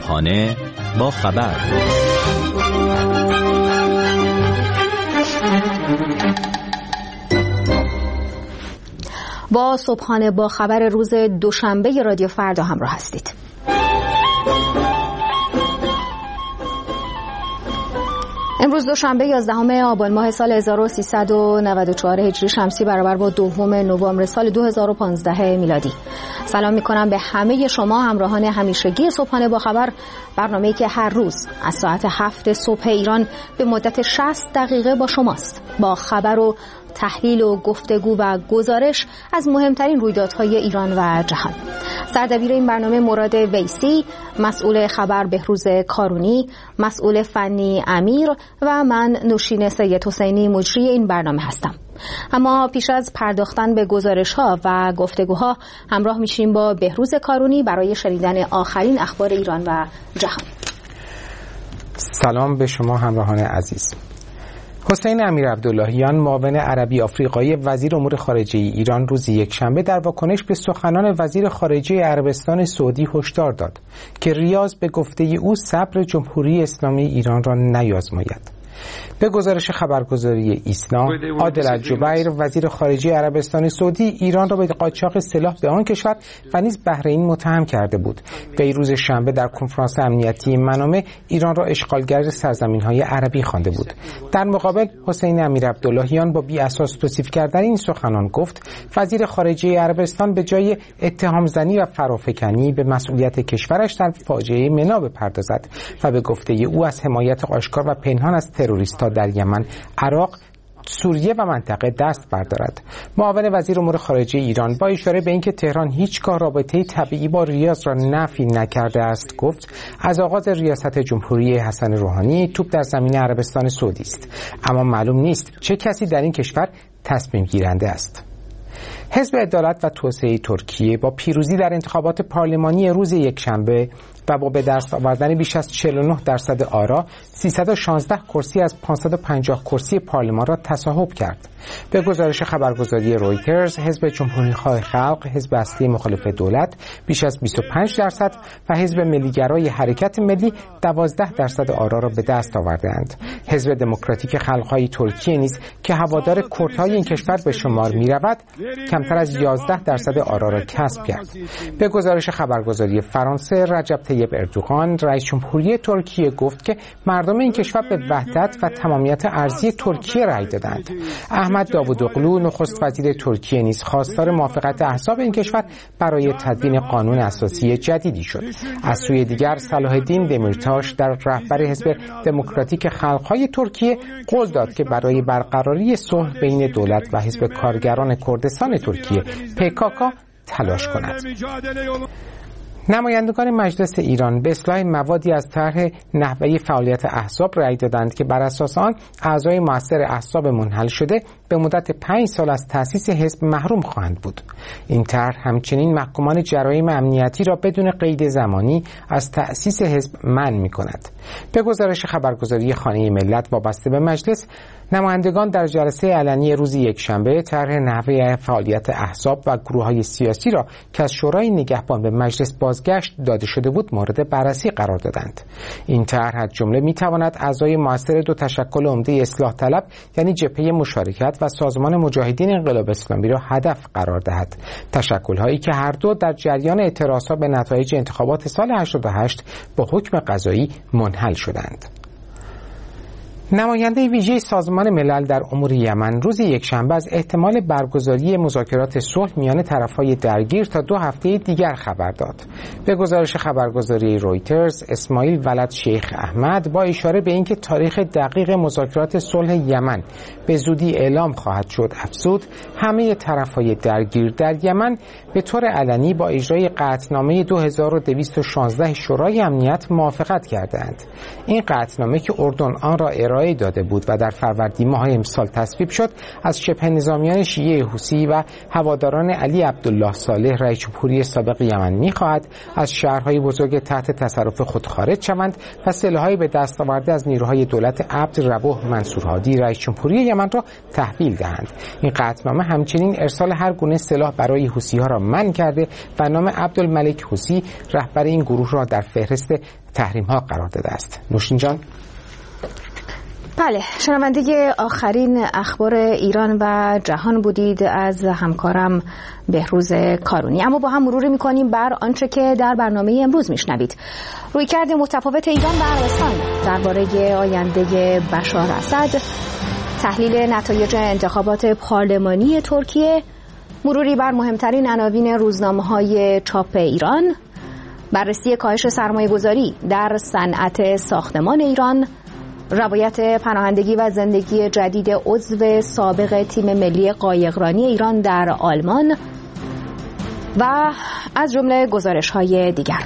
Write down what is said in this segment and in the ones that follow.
صبحانه با خبر. با صبحانه با خبر روز دوشنبه رادیو فردا همراه هستید. امروز دوشنبه 11 آبان ماه سال 1394 هجری شمسی برابر با 2 نوامبر سال 2015 میلادی. سلام میکنم به همه شما همراهان همیشگی صبحانه با خبر، برنامه‌ای که هر روز از ساعت 7 صبح ایران به مدت 60 دقیقه با شماست، با خبر و تحلیل و گفتگو و گزارش از مهمترین رویدادهای ایران و جهان. سردبیر این برنامه مراد ویسی، مسئول خبر بهروز کارونی، مسئول فنی امیر و من نوشین سید حسینی مجری این برنامه هستم. اما پیش از پرداختن به گزارش‌ها و گفتگوها همراه میشیم با بهروز کارونی برای شنیدن آخرین اخبار ایران و جهان. سلام به شما همراهان عزیز. حسین امیرعبداللهیان معاون عربی آفریقایی وزیر امور خارجه ایران روز یکشنبه در واکنش به سخنان وزیر خارجه عربستان سعودی هشدار داد که ریاض به گفته او صبر جمهوری اسلامی ایران را نیازماید. به گزارش خبرگزاری ایسنا، عادل الجبیر وزیر خارجه عربستان سعودی ایران را به قاچاق سلاح به آن کشور و نیز بحرین متهم کرده بود. وی روز شنبه در کنفرانس امنیتی منامه ایران را اشغالگر سرزمین‌های عربی خوانده بود. در مقابل حسین امیرعبداللهیان با بی اساس توصیف کردن این سخنان گفت وزیر خارجه عربستان به جای اتهام زنی و فرافکنی به مسئولیت کشورش در فاجعه منا بپردازد و به گفته او از حمایت آشکار و پنهان از تروریست‌ها در یمن، عراق، سوریه و منطقه دست بردارد. معاون وزیر امور خارجه ایران با اشاره به اینکه تهران هیچگاه رابطه طبیعی با ریاض را نفی نکرده است گفت از آغاز ریاست جمهوری حسن روحانی توپ در زمین عربستان سعودی است، اما معلوم نیست چه کسی در این کشور تصمیم گیرنده است. حزب عدالت و توسعه ترکیه با پیروزی در انتخابات پارلمانی روز یکشنبه و با به دست آوردن بیش از 49% آرا 316 کرسی از 550 کرسی پارلمان را تصاحب کرد. به گزارش خبرگزاری رویترز، حزب جمهوری‌خواه خلق، حزب اصلی مخالف دولت، بیش از 25% و حزب ملیگرای حرکت ملی 12% آرا را به دست آوردند. حزب دموکراتیک خلق‌های ترکیه نیز که هوادار کردهای این کشور به شمار می‌رود، کمتر از 11% آرا را کسب کرد. به گزارش خبرگزاری فرانسه، رجب طیب اردوغان رئیس جمهوری ترکیه گفت که مردم این کشور به وحدت و تمامیت ارضی ترکیه رأی دادند. احمد داوودوغلو نخست وزیر ترکیه نیز خواستار موافقت احزاب این کشور برای تدوین قانون اساسی جدیدی شد. از سوی دیگر صلاح الدین دمیرتاش در رهبر حزب دموکراتیک خلق‌های ترکیه قول داد که برای برقراری صلح بین دولت و حزب کارگران کردستان ترکیه PKK تلاش کند. نمایندگان مجلس ایران به اصلاح موادی از طرح نحوه فعالیت احزاب رأی دادند که بر اساس آن اعضای مؤثر احزاب منحل شده به مدت 5 سال از تأسیس حزب محروم خواهند بود. این طرح همچنین محکومان جرایم امنیتی را بدون قید زمانی از تأسیس حزب منع می‌کند. به گزارش خبرگزاری خانه ملت وابسته به مجلس، نمایندگان در جلسه علنی روز یکشنبه طرح نحوه فعالیت احزاب و گروه‌های سیاسی را که از شورای نگهبان به مجلس بازگشت داده شده بود مورد بررسی قرار دادند. این طرح از جمله می‌تواند اعضای مؤثر 2 تشکل عمده اصلاح طلب یعنی جبهه مشارکت و سازمان مجاهدین انقلاب اسلامی را هدف قرار دهد. تشکل‌هایی که هر دو در جریان اعتراضها به نتایج انتخابات سال 88 با حکم قضایی منحل شدند. نماینده ویژه سازمان ملل در امور یمن روز یکشنبه از احتمال برگزاری مذاکرات صلح میان طرف‌های درگیر تا 2 هفته دیگر خبر داد. به گزارش خبرگزاری رویترز، اسماعیل ولد شیخ احمد با اشاره به اینکه تاریخ دقیق مذاکرات صلح یمن به زودی اعلام خواهد شد افزود همه طرف‌های درگیر در یمن به طور علنی با اجرای قطعنامه 2216 شورای امنیت موافقت کردند. این قطعنامه که اردن آن را ارائه داده بود و در فروردین ماه امسال تصویب شد، از شبه نظامیان شیعه حوثی و هواداران علی عبدالله صالح رئیس جمهوری سابق یمن می‌خواهد از شهرهای بزرگ تحت تصرف خود خارج شوند و سلاح‌های به دست آورده از نیروهای دولت عبد ربوح منصور هادی رئیس جمهوری یمن را تحویل دهند. این قطعنامه همچنین ارسال هر گونه سلاح برای حوثی‌ها را منع کرده و نام عبدالملک حوثی رهبر این گروه را در فهرست تحریم‌ها قرار داده است. نوشین جان. بله، شنونده آخرین اخبار ایران و جهان بودید از همکارم بهروز کارونی. اما با هم مروری می‌کنیم بر آنچه که در برنامه امروز می‌شنوید. رویکرد متفاوت ایران و عربستان درباره آینده بشار اسد، تحلیل نتایج انتخابات پارلمانی ترکیه، مروری بر مهمترین عناوین روزنامه‌های چاپ ایران، بررسی کاهش سرمایه‌گذاری در صنعت ساختمان ایران، روایت پناهندگی و زندگی جدید عضو سابق تیم ملی قایقرانی ایران در آلمان و از جمله گزارش‌های دیگر.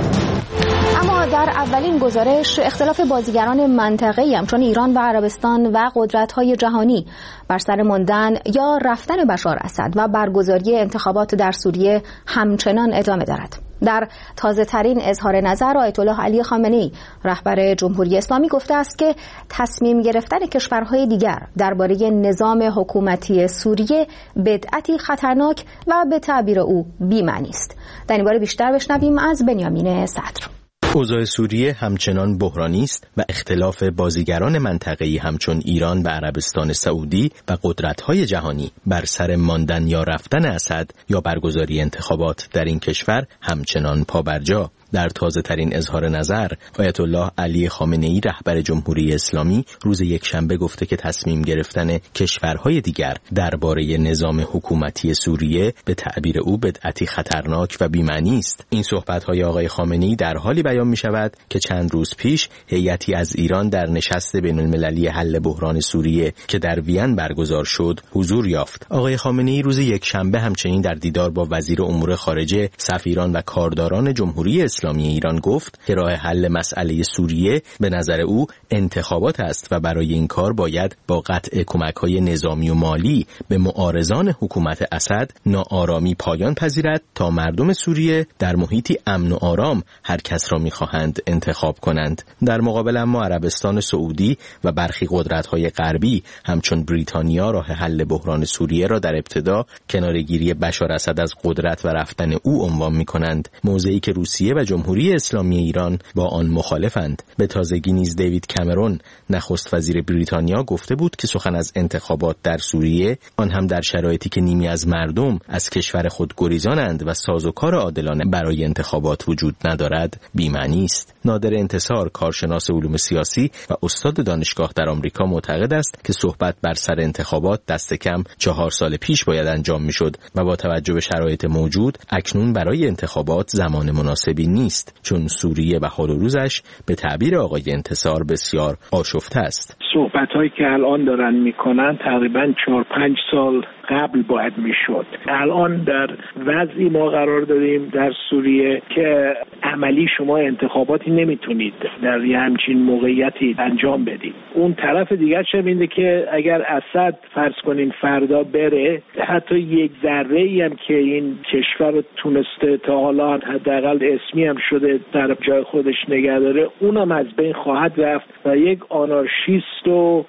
اما در اولین گزارش، اختلاف بازیگران منطقه‌ای همچون ایران و عربستان و قدرت‌های جهانی بر سر ماندن یا رفتن بشار اسد و برگزاری انتخابات در سوریه همچنان ادامه دارد. در تازه‌ترین اظهار نظر، آیت الله علی خامنه‌ای رهبر جمهوری اسلامی گفته است که تصمیم گرفتن کشورهای دیگر درباره نظام حکومتی سوریه بدعتی خطرناک و به تعبیر او بی‌معنی است. در این باره بیشتر بشنویم از بنیامین صدر. اوضاع سوریه همچنان بحرانی است و اختلاف بازیگران منطقه‌ای همچون ایران و عربستان سعودی و قدرت‌های جهانی بر سر ماندن یا رفتن اسد یا برگزاری انتخابات در این کشور همچنان پابرجا. در تازه‌ترین اظهار نظر، آیت الله علی خامنه‌ای رهبر جمهوری اسلامی روز یکشنبه گفته که تصمیم گرفتن کشورهای دیگر درباره نظام حکومتی سوریه به تعبیر او بدعتی خطرناک و بی‌معنی است. این صحبت‌های آقای خامنه‌ای در حالی بیان می‌شود که چند روز پیش هیئتی از ایران در نشست بین‌المللی حل بحران سوریه که در وین برگزار شد حضور یافت. آقای خامنه‌ای روز یکشنبه همچنین در دیدار با وزیر امور خارجه، سفیران و کارداران جمهوری اسلامی ایران گفت که راه حل مسئله سوریه به نظر او انتخابات است و برای این کار باید با قطع کمک‌های نظامی و مالی به معارضان حکومت اسد ناآرامی پایان پذیرد تا مردم سوریه در محیطی امن و آرام هر کس را می‌خواهند انتخاب کنند. در مقابل اما عربستان سعودی و برخی قدرت‌های غربی همچون بریتانیا راه حل بحران سوریه را در ابتدا کناره‌گیری بشار اسد از قدرت و رفتن او عنوان می‌کنند، موضعی که روسیه و جمهوری اسلامی ایران با آن مخالفند. به تازگی نیز دیوید کامرون نخست وزیر بریتانیا گفته بود که سخن از انتخابات در سوریه، آن هم در شرایطی که نیمی از مردم از کشور خود گریزانند و سازوکار عادلانه برای انتخابات وجود ندارد، بی‌معنی است. نادر انتصار، کارشناس علوم سیاسی و استاد دانشگاه در آمریکا، معتقد است که صحبت بر سر انتخابات دست کم 4 سال پیش باید انجام می‌شد و با توجه به شرایط موجود اکنون برای انتخابات زمان مناسبی نیست، چون سوریه و حال و روزش به تعبیر آقای انتصار بسیار آشفته است. صحبت‌هایی که الان دارن میکنن تقریباً 4-5 سال قبل باید میشد. الان در وضعی ما قرار داریم در سوریه که عملی شما انتخاباتی نمیتونید در یه همچین موقعیتی انجام بدید. اون طرف دیگر شبینده که اگر اسد فرض کنیم فردا بره، حتی یک ذره‌ای هم که این کشور رو تونسته تا حالا حداقل اسمی هم شده در جای خودش نگه داره، اونم از بین خواهد رفت و یک آنارشیست و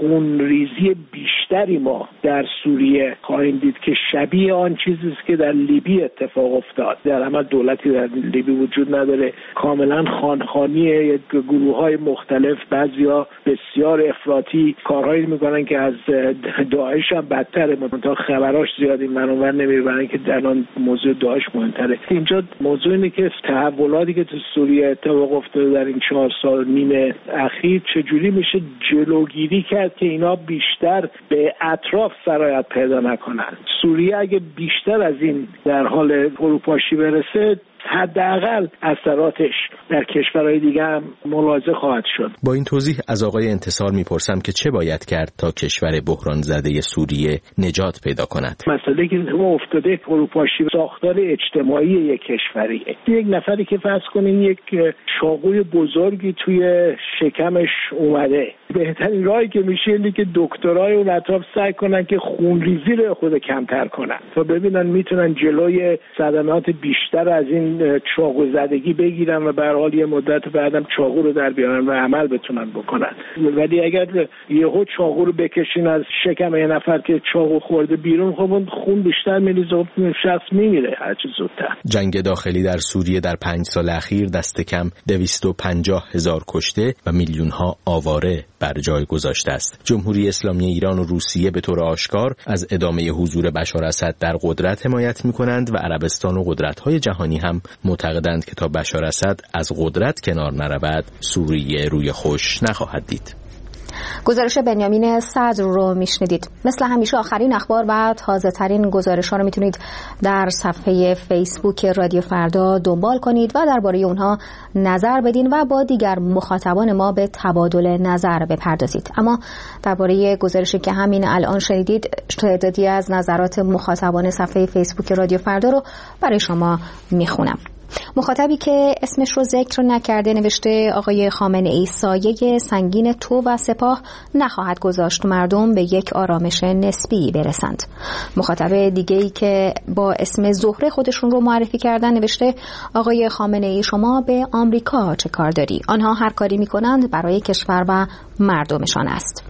خونریزی بیشتری ما در سوریه خواهیم دید که شبیه آن چیزی است که در لیبی اتفاق افتاد. در عمل دولتی در لیبی وجود نداره، کاملا خانخانی گروه‌های مختلف، بعضیا بسیار افراطی کارهایی میکنن که از داعش هم بدتره، منتها خبراش زیادی منور نمیبرن که در آن موضوع داعش مهمتره. اینجا موضوع اینه که تحولاتی که تو سوریه اتفاق افتاده در این 4 سال نیم اخیر چجوری میشه جلوگیری کرد که اینا بیشتر به اطراف سرایت پیدا نکنن. سوریه اگه بیشتر از این در حال فروپاشی برسه، حداقل اثراتش در کشورهای دیگه هم ملاحظه خواهد شد. با این توضیح از آقای انتصار میپرسم که چه باید کرد تا کشور بحران زده سوریه نجات پیدا کند. مسئله که افتاده فروپاشی ساختار اجتماعی یک کشوریه. یک نفری که فرض کنین یک چاقوی بزرگی توی شکمش اومده، بهترین راهی که میشه اینه که دکترای اون اطراف سعی کنن که خونریزی رو خود کمتر کنن تا ببینن میتونن جلوی صدمات بیشتر از این چاقو زدگی بگیرن و به هر حال یه مدت بعدم چاقو رو در بیارن و عمل بتونن بکنن. ولی اگر یهو چاقو رو بکشین از شکم یه نفر که چاقو خورده بیرون، خب خون بیشتر میریزه و شخص میمیره هر چه زودتر. جنگ داخلی در سوریه در 5 سال اخیر دست کم 250,000 کشته و میلیون‌ها آواره بر جای گذاشته است. جمهوری اسلامی ایران و روسیه به طور آشکار از ادامه حضور بشار اسد در قدرت حمایت می‌کنند و عربستان و قدرت‌های جهانی هم معتقدند که تا بشار اسد از قدرت کنار نرود، سوریه روی خوش نخواهد دید. گزارش بنیامین صدر رو میشنیدید. مثل همیشه آخرین اخبار و تازه ترین گزارش ها رو میتونید در صفحه فیسبوک رادیو فردا دنبال کنید و درباره اونها نظر بدین و با دیگر مخاطبان ما به تبادل نظر بپردازید. اما درباره گزارشی که همین الان شنیدید، تعدادی از نظرات مخاطبان صفحه فیسبوک رادیو فردا رو برای شما میخونم. مخاطبی که اسمش رو ذکر نکرده نوشته آقای خامنه ای سایه سنگین تو و سپاه نخواهد گذاشت مردم به یک آرامش نسبی برسند. مخاطب دیگه‌ای که با اسم زهره خودشون رو معرفی کردن نوشته آقای خامنه ای شما به آمریکا چه کار داری؟ آنها هر کاری میکنند برای کشور و مردمشان است.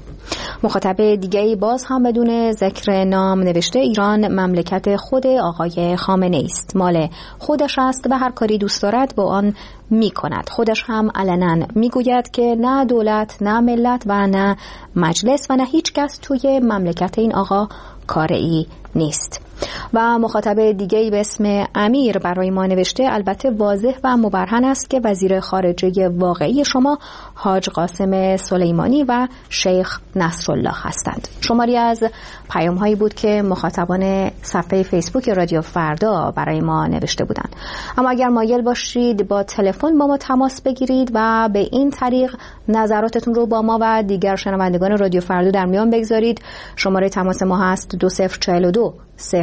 مخاطب دیگه‌ای باز هم بدون ذکر نام نوشته ایران مملکت خود آقای خامنه ای است، مال خودش است و هر کاری دوست دارد با آن می‌کند. خودش هم علنا میگوید که نه دولت، نه ملت و نه مجلس و نه هیچ کس توی مملکت این آقا کاری نیست. و مخاطب دیگه‌ای به اسم امیر برای ما نوشته البته واضح و مبرهن است که وزیر خارجه واقعی شما حاج قاسم سلیمانی و شیخ نصرالله هستند. شماری از پیام‌هایی بود که مخاطبان صفحه فیسبوک رادیو فردا برای ما نوشته بودند. اما اگر مایل باشید با تلفن با ما تماس بگیرید و به این طریق نظراتتون رو با ما و دیگر شنوندگان رادیو فردا در میان بگذارید، شماره تماس ما هست 2042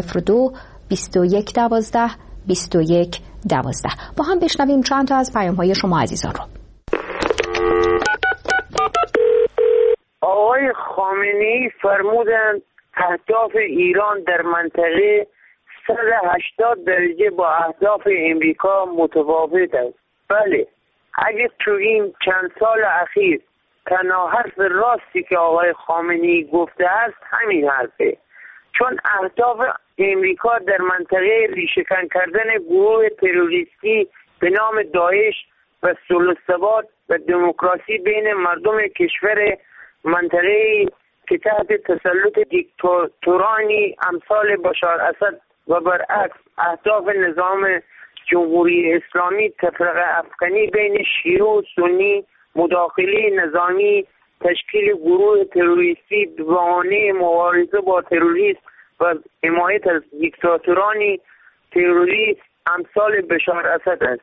02 21 12 21 12. با هم بشنویم چند تا از پیام‌های شما عزیزان رو. آقای خامنه‌ای فرمودند اهداف ایران در منطقه 180 درجه با اهداف امریکا متفاوت است. بله، اگه تو این چند سال اخیر تنها حرف راستی که آقای خامنه‌ای گفته است همین حرفه، چون اهداف امریکا در منطقه ریشه‌کن کردن گروه تروریستی به نام داعش و صلح و ثبات و دموکراسی بین مردم کشور منطقه که تحت تسلط دیکتاتورانی امثال بشار اسد و برعکس اهداف نظام جمهوری اسلامی تفرقه افکنی بین شیعه و سنی، مداخله نظامی، تشکیل گروه تروریستی به بهانه مبارزه با تروریسم و حمایت از دیکتاتورانی تروریست امثال بشار اسد است.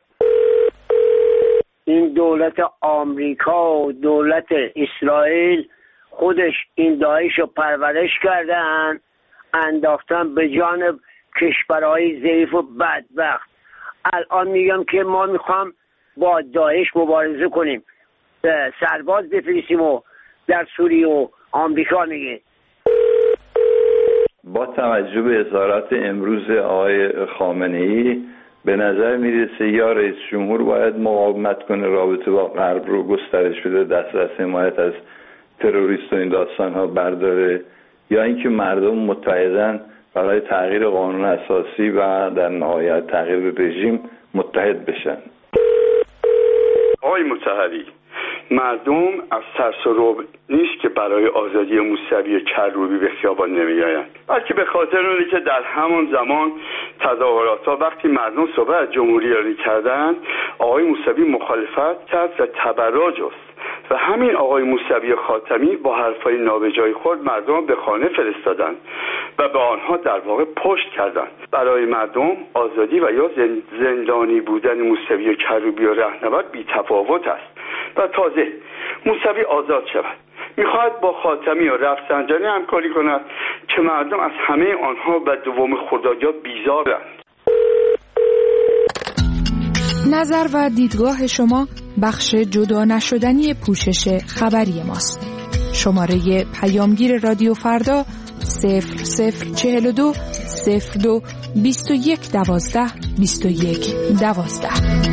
این دولت آمریکا و دولت اسرائیل خودش این داعش رو پرورش کردن، انداختن به جانب کشورهای ضعیف و بدبخت. الان میگم که ما میخوام با داعش مبارزه کنیم، سرباز بفرستیم و در سوریه و آمریکا میگه. با توجه به اظهارات امروز آقای خامنه‌ای به نظر میرسه یا رئیس جمهور باید مقاومت کنه، رابطه با غرب رو گسترش بده، دست از حمایت از تروریست و این داستان ها برداره، یا اینکه مردم متحدن برای تغییر قانون اساسی و در نهایت تغییر رژیم متحد بشن. آقای مطهری، مردم از ترس و رعب نیست که برای آزادی موسوی و کروبی به خیابان نمیآیند، بلکه به خاطر اونی که در همان زمان تظاهرات‌ها وقتی مردم صحبت از جمهوری ایرانی کردند، آقای موسوی مخالفت کرد و تبرع جست و همین آقای موسوی خاتمی با حرفای نابجای خود مردم به خانه فرستادند و به آنها در واقع پشت کردند. برای مردم آزادی و یا زندانی بودن موسوی کروبی و رهنورد بی تفاوت است و تازه موسوی آزاد شود میخواهد با خاتمی و رفسنجانی همکاری کند که مردم از همه آنها و دوم خدایا بیزارند. نظر و دیدگاه شما بخش جدا نشدنی پوشش خبری ماست. شماره پیامگیر رادیو فردا 0042 02 21 12 21 12.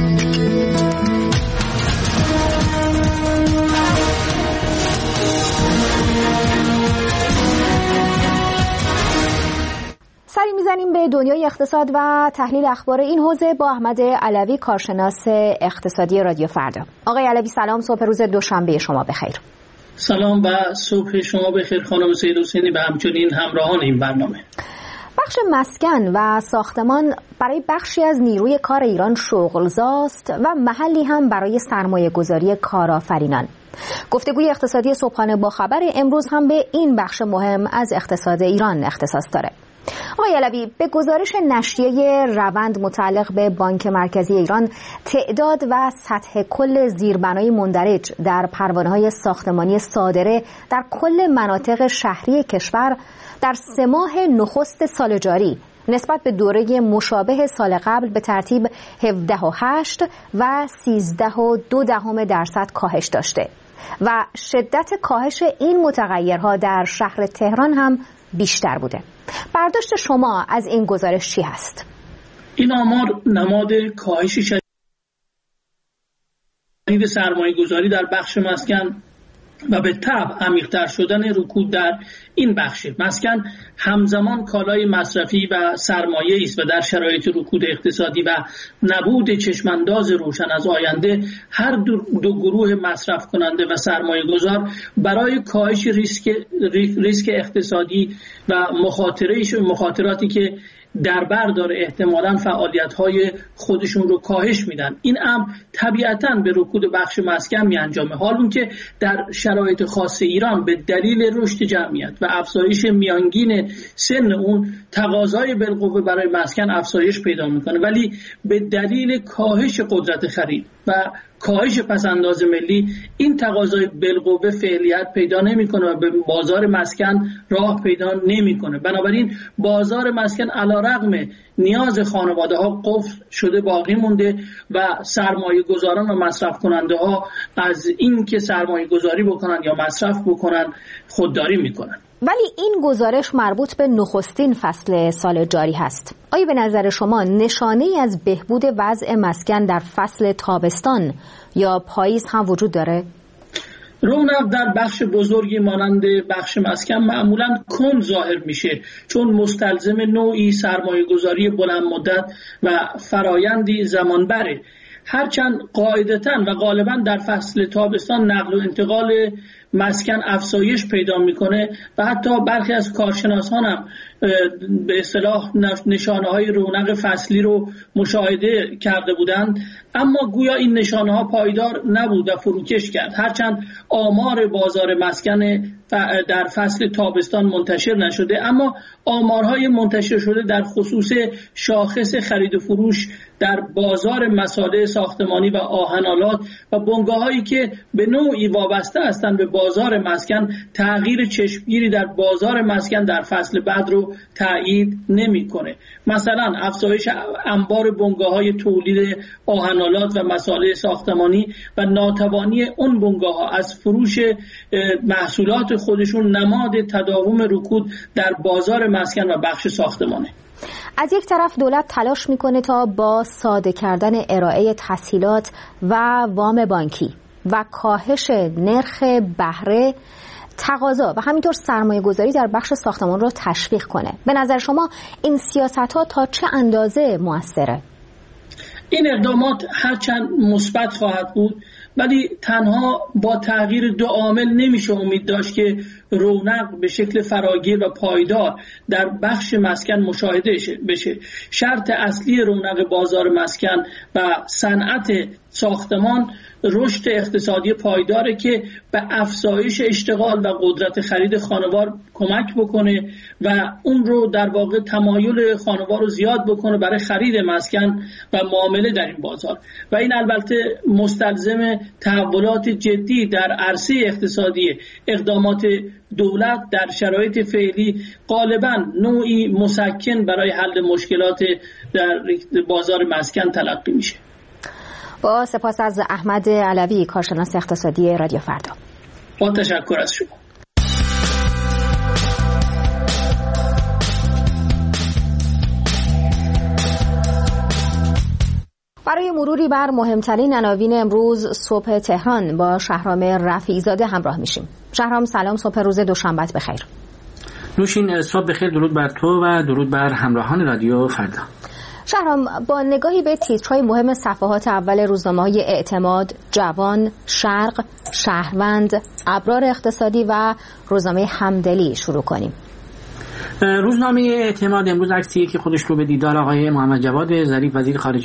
سری میزنیم به دنیای اقتصاد و تحلیل اخبار این حوزه با احمد علوی، کارشناس اقتصادی رادیو فردا. آقای علوی سلام، صبح روز دوشنبه شما بخیر. سلام و صبح شما بخیر خانم سید حسینی و همچنین همراهان این برنامه. بخش مسکن و ساختمان برای بخشی از نیروی کار ایران شغلزاست و محلی هم برای سرمایه گذاری کارآفرینان. گفتگوی اقتصادی صبحانه با خبر امروز هم به این بخش مهم از اقتصاد ایران اختصاص داره. آقای علوی، به گزارش نشریه روند متعلق به بانک مرکزی ایران، تعداد و سطح کل زیربنای مندرج در پروانه‌های ساختمانی صادره در کل مناطق شهری کشور در 3 ماه نخست سال جاری نسبت به دوره مشابه سال قبل به ترتیب 17.8 و 13.2% کاهش داشته و شدت کاهش این متغیرها در شهر تهران هم بیشتر بوده. برداشت شما از این گزارش چی هست؟ این آمار نماد کاهش شدید سرمایه‌گذاری در بخش مسکن و به تبع عمیق‌تر شدن رکود در این بخش مسکن همزمان کالای مصرفی و سرمایه‌ای است و در شرایط رکود اقتصادی و نبود چشمانداز روشن از آینده هر دو گروه مصرف کننده و سرمایه‌گذار برای کاهش ریسک اقتصادی و مخاطراتی که در بر داره احتمالاً فعالیت‌های خودشون رو کاهش میدن. این امر طبیعتاً به رکود بخش مسکن میانجامه، حال اون که در شرایط خاص ایران به دلیل رشد جمعیت و افزایش میانگین سن اون تقاضای بالقوه برای مسکن افزایش پیدا میکنه، ولی به دلیل کاهش قدرت خرید و کاهش پس‌انداز ملی این تقاضای بالقوه فعالیت پیدا نمیکنه و به بازار مسکن راه پیدا نمیکنه. بنابراین بازار مسکن علیرغم نیاز خانواده‌ها قفل شده باقی مونده و سرمایه‌گذاران و مصرف کننده ها از این که سرمایه گذاری بکنن یا مصرف بکنن خودداری میکنن. ولی این گزارش مربوط به نخستین فصل سال جاری هست. آیا به نظر شما نشانه‌ای از بهبود وضع مسکن در فصل تابستان یا پاییز هم وجود داره؟ رونق در بخش بزرگی مانند بخش مسکن معمولاً کند ظاهر میشه، چون مستلزم نوعی سرمایه‌گذاری بلند مدت و فرایندی زمان بره. هرچند قاعدتاً و غالباً در فصل تابستان نقل و انتقال مسکن افزایش پیدا میکنه و حتی برخی از کارشناسان هم به اصطلاح نشانه‌های رونق فصلی رو مشاهده کرده بودند، اما گویا این نشانه‌ها پایدار نبود و فروکش کرد. هرچند آمار بازار مسکن در فصل تابستان منتشر نشده، اما آمارهای منتشر شده در خصوص شاخص خرید و فروش در بازار مصالح ساختمانی و آهن‌آلات و بنگاه‌هایی که به نوعی وابسته هستند به بازار مسکن تغییر چشمگیری در بازار مسکن در فصل بعد رو تایید نمی‌کنه. مثلا افزایش انبار بنگاه‌های تولید آهن‌آلات و مصالح ساختمانی و ناتوانی اون بنگاه‌ها از فروش محصولات خودشون نماد تداوم رکود در بازار مسکن و بخش ساختمانه. از یک طرف دولت تلاش میکنه تا با ساده کردن ارائه تسهیلات و وام بانکی و کاهش نرخ بهره تقاضا و همینطور سرمایه گذاری در بخش ساختمان رو تشویق کنه. به نظر شما این سیاست‌ها تا چه اندازه مؤثره؟ این اقدامات هرچند مثبت خواهد بود، ولی تنها با تغییر 2 عامل نمیشه امید داشت که رونق به شکل فراگیر و پایدار در بخش مسکن مشاهده بشه. شرط اصلی رونق بازار مسکن و صنعت ساختمان رشد اقتصادی پایداره که به افزایش اشتغال و قدرت خرید خانوار کمک بکنه و اون رو در واقع تمایل خانوار رو زیاد بکنه برای خرید مسکن و معامله در این بازار. و این البته مستلزم تحولات جدی در عرصه اقتصادی. اقدامات دولت در شرایط فعلی غالباً نوعی مسکن برای حل مشکلات در بازار مسکن تلقی میشه. با سپاس از احمد علوی، کارشناس اقتصادی رادیو فردا. با تشکر از شما. برای مروری بر مهمترین عناوین امروز صبح تهران با شهرام رفیع‌زاده همراه میشیم. شهرام سلام، صبح روز دوشنبه بخیر. نوشین، صبح بخیر. درود بر تو و درود بر همراهان رادیو فردا. شهرام، با نگاهی به تیترهای مهم صفحات اول روزنامه‌های اعتماد، جوان، شرق، شهروند، ابرار اقتصادی و روزنامه همدلی شروع کنیم. روزنامه اعتماد امروز عکسی که خودش رو به دیدار آقای محمد جواد ظریف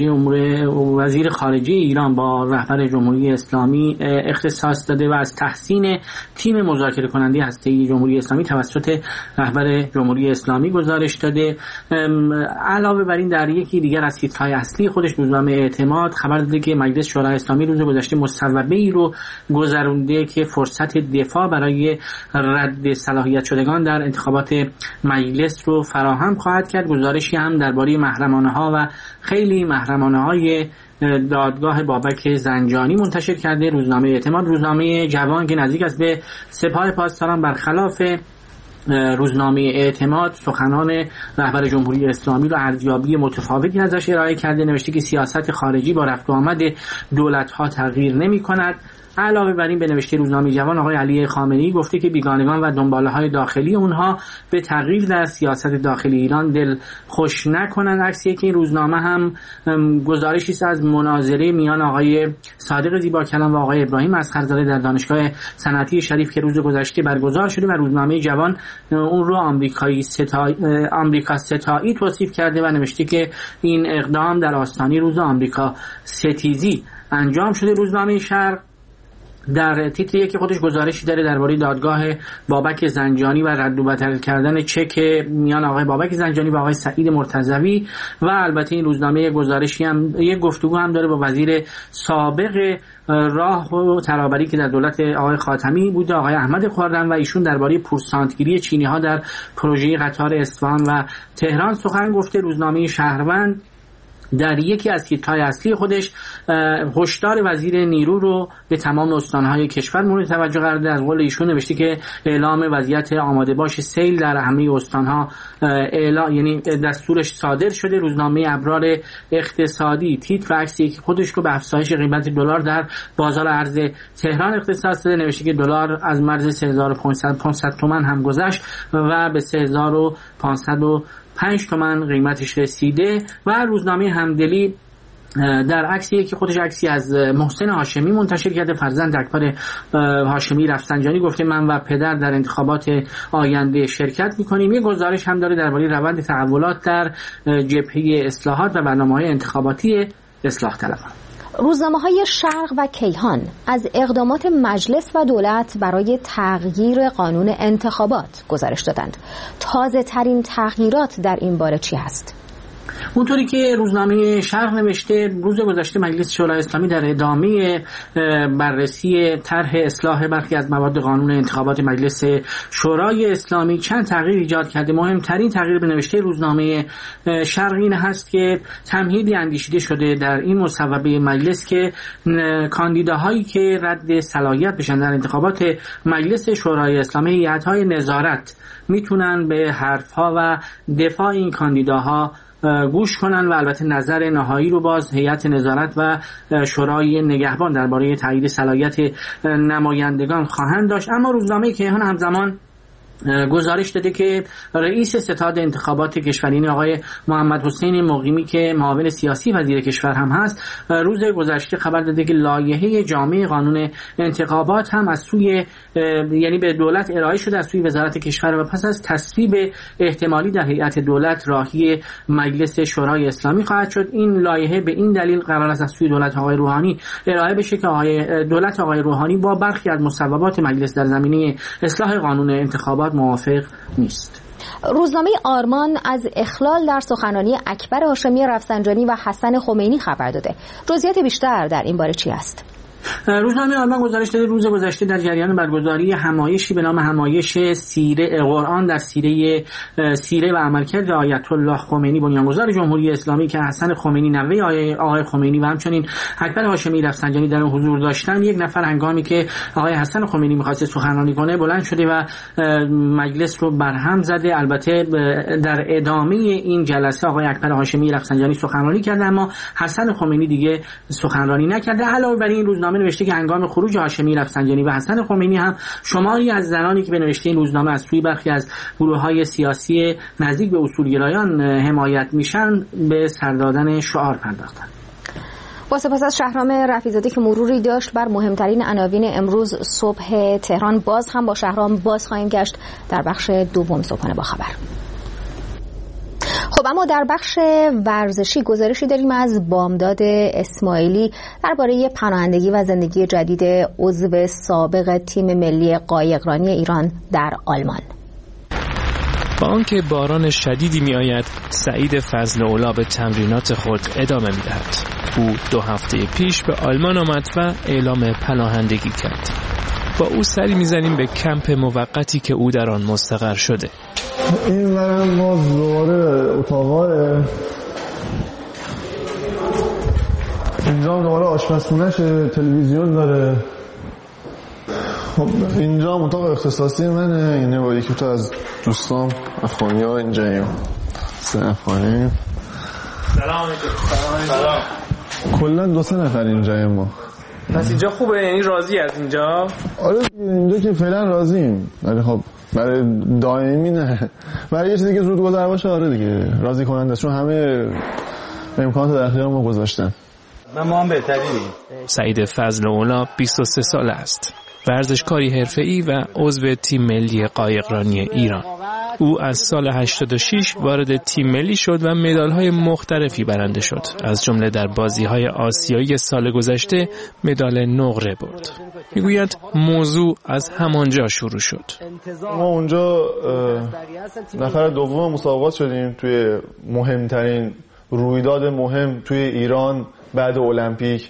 وزیر خارجه ایران با رهبر جمهوری اسلامی اختصاص داده و از تحسین تیم مذاکره کننده هسته‌ای جمهوری اسلامی توسط رهبر جمهوری اسلامی گزارش داده. علاوه بر این در یکی دیگر از تیترهای اصلی خودش روزنامه اعتماد خبر داده که مجلس شورای اسلامی روز گذشته مصوبه‌ای رو گذرونده که فرصت دفاع برای رد صلاحیت شدگان در انتخابات مجلس رو فراهم خواهد کرد. گزارشی هم درباره محرمانه‌ها و خیلی محرمانه‌های دادگاه بابک زنجانی منتشر کرده روزنامه اعتماد. روزنامه جوان که نزدیک است به سپاه پاسداران برخلاف روزنامه اعتماد سخنان رهبر جمهوری اسلامی رو ارزیابی متفاوتی ازش ارائه کرده. نوشته که سیاست خارجی با رفت و آمد دولت‌ها تغییر نمی‌کند. علاوه بر این به نوشته روزنامه جوان آقای علی خامنه‌ای گفته که بیگانگان و دنباله‌های داخلی اونها به تغییر در سیاست داخلی ایران دل خوش نکنند. عکسی که این روزنامه هم گزارشی است از مناظره میان آقای صادق زیباکلام و آقای ابراهیم اصغرزاده در دانشگاه صنعتی شریف که روز گذشته برگزار شده و روزنامه جوان اون رو آمریکا ستایی توصیف کرده و نوشته که این اقدام در آستانه روز آمریکا ستیزی انجام شده. روزنامه شرق در تیتری که خودش گزارشی داره درباره دادگاه بابک زنجانی و رد و بدل کردن چک میان آقای بابک زنجانی و آقای سعید مرتضوی و البته این روزنامه گزارشی هم یک گفتگو هم داره با وزیر سابق راه و ترابری که در دولت آقای خاتمی بوده آقای احمد خرم و ایشون درباره پورسانتگیری چینی‌ها در پروژه قطار اصفهان و تهران سخن گفته. روزنامه شهروند در یکی از تیترهای اصلی خودش هشدار وزیر نیرو رو به تمام استانهای کشور مورد توجه قرار داده. از قول ایشون نوشته که اعلام وضعیت آماده باش سیل در همه استانها یعنی دستورش صادر شده. روزنامه ابرار اقتصادی تیتر عکسی که خودش رو به افزایش قیمت دلار در بازار ارز تهران اختصاص داده. نوشته که دلار از مرز 3500 تومان هم گذشت و به 3505 تومان قیمتش رسیده. و روزنامه همدلی در عکسی که خودش عکسی از محسن هاشمی منتشر کرده، فرزند اکبر هاشمی رفسنجانی، گفته من و پدر در انتخابات آینده شرکت می‌کنیم. یه گزارش هم داره درباره روند تحولات در جبهه اصلاحات و برنامه‌های انتخاباتی اصلاح طلبان. روزنامه‌های شرق و کیهان از اقدامات مجلس و دولت برای تغییر قانون انتخابات گزارش دادند. تازه ترین تغییرات در این باره چی هست؟ اونطوری که روزنامه شرق نوشته روز گذشته مجلس شورای اسلامی در ادامه بررسی طرح اصلاح برخی از مواد قانون انتخابات مجلس شورای اسلامی چند تغییر ایجاد کرده. مهمترین تغییر به نوشته روزنامه شرق این هست که تمهیدی اندیشیده شده در این مصوبه مجلس که کاندیداهایی که رد صلاحیت بشن در انتخابات مجلس شورای اسلامی هیئت‌های نظارت میتونن به حرف‌ها و دفاع این کاندیداها گوش کنن و البته نظر نهایی رو باز هیئت نظارت و شورای نگهبان درباره تایید صلاحیت نمایندگان خواهند داشت. اما روزنامه کیهان همزمان گزارش داده که رئیس ستاد انتخابات کشوری آقای محمد حسین مقیمی که معاون سیاسی وزیر کشور هم هست روز گذشته خبر داده که لایحه جامع قانون انتخابات هم از سوی یعنی به دولت ارائه شده از سوی وزارت کشور و پس از تصویب احتمالی در هیئت دولت راهی مجلس شورای اسلامی خواهد شد. این لایحه به این دلیل قرار است از سوی دولت آقای روحانی ارائه بشه که دولت آقای روحانی با برخی از مصوبات مجلس در زمینه اصلاح قانون انتخابات موافق نیست. روزنامه آرمان از اخلال در سخنرانی اکبر هاشمی رفسنجانی و حسن خمینی خبر داده. جزئیات بیشتر در این باره چی است؟ روزنامه آلمان گزارش داده روز گذشته در جریان برگزاری همایشی به نام همایش سیره قرآن در سیره و عملکرد آیت الله خمینی بنیانگذار جمهوری اسلامی که حسن خمینی نوه آقای خمینی و همچنین اکبر هاشمی رفسنجانی در اون حضور داشتن، یک نفر هنگامی که آقای حسن خمینی می‌خواست سخنرانی کنه بلند شده و مجلس رو برهم زده. البته در ادامه این جلسه آقای اکبر هاشمی رفسنجانی سخنرانی کرد اما حسن خمینی دیگه سخنرانی نکرده. علاوه بر این روزنامه نوشته که هنگام خروج هاشمی رفسنجانی و حسن خمینی هم شماری از زنانی که به نوشته این روزنامه از سوی برخی از گروه‌های سیاسی نزدیک به اصولگرایان حمایت میشن به سر دادن شعار پرداختند. با سپاس از شهرام رفیع‌زاده که مروری داشت بر مهمترین عناوین امروز صبح تهران. باز هم با شهرام باز خواهیم گشت در بخش دوم صبحانه با خبر. خب اما در بخش ورزشی گزارشی داریم از بامداد اسماعیلی درباره پناهندگی و زندگی جدید عضو سابق تیم ملی قایقرانی ایران در آلمان. با آنکه باران شدیدی می آید، سعید فضل اولی به تمرینات خود ادامه می دهد. او 2 هفته پیش به آلمان آمد و اعلام پناهندگی کرد. با او سری می زنیم به کمپ موقتی که او در آن مستقر شده. این برم باز دوباره اتاقای اینجا دوباره آشپزخونه‌شه، تلویزیون داره. خب اینجا اتاق اختصاصی منه، یعنی با یکی از دوستام افغانی ها اینجاییم. 3 افغانی. سلام. کلا 2-3 نفر اینجاییم ما. پس اینجا خوبه؟ یعنی راضی از اینجا؟ آره اینجا که فعلا راضیم، ولی خب برای دائمی نه، برای یه چیزی که زود گذر باشه آره دیگه راضی کننده، چون همه امکانات در اختیار ما گذاشتن. ما هم بهترینیم. سعید فضل اولی 23 ساله است. ورزشکاری حرفه‌ای و عضو تیم ملی قایقرانی ایران. او از سال 86 وارد تیم ملی شد و مدال‌های مختلفی برنده شد. از جمله در بازی‌های آسیایی سال گذشته مدال نقره برد. میگوید موضوع از همانجا شروع شد. ما اونجا نفر دوم مسابقات شدیم توی مهمترین رویداد مهم توی ایران بعد المپیک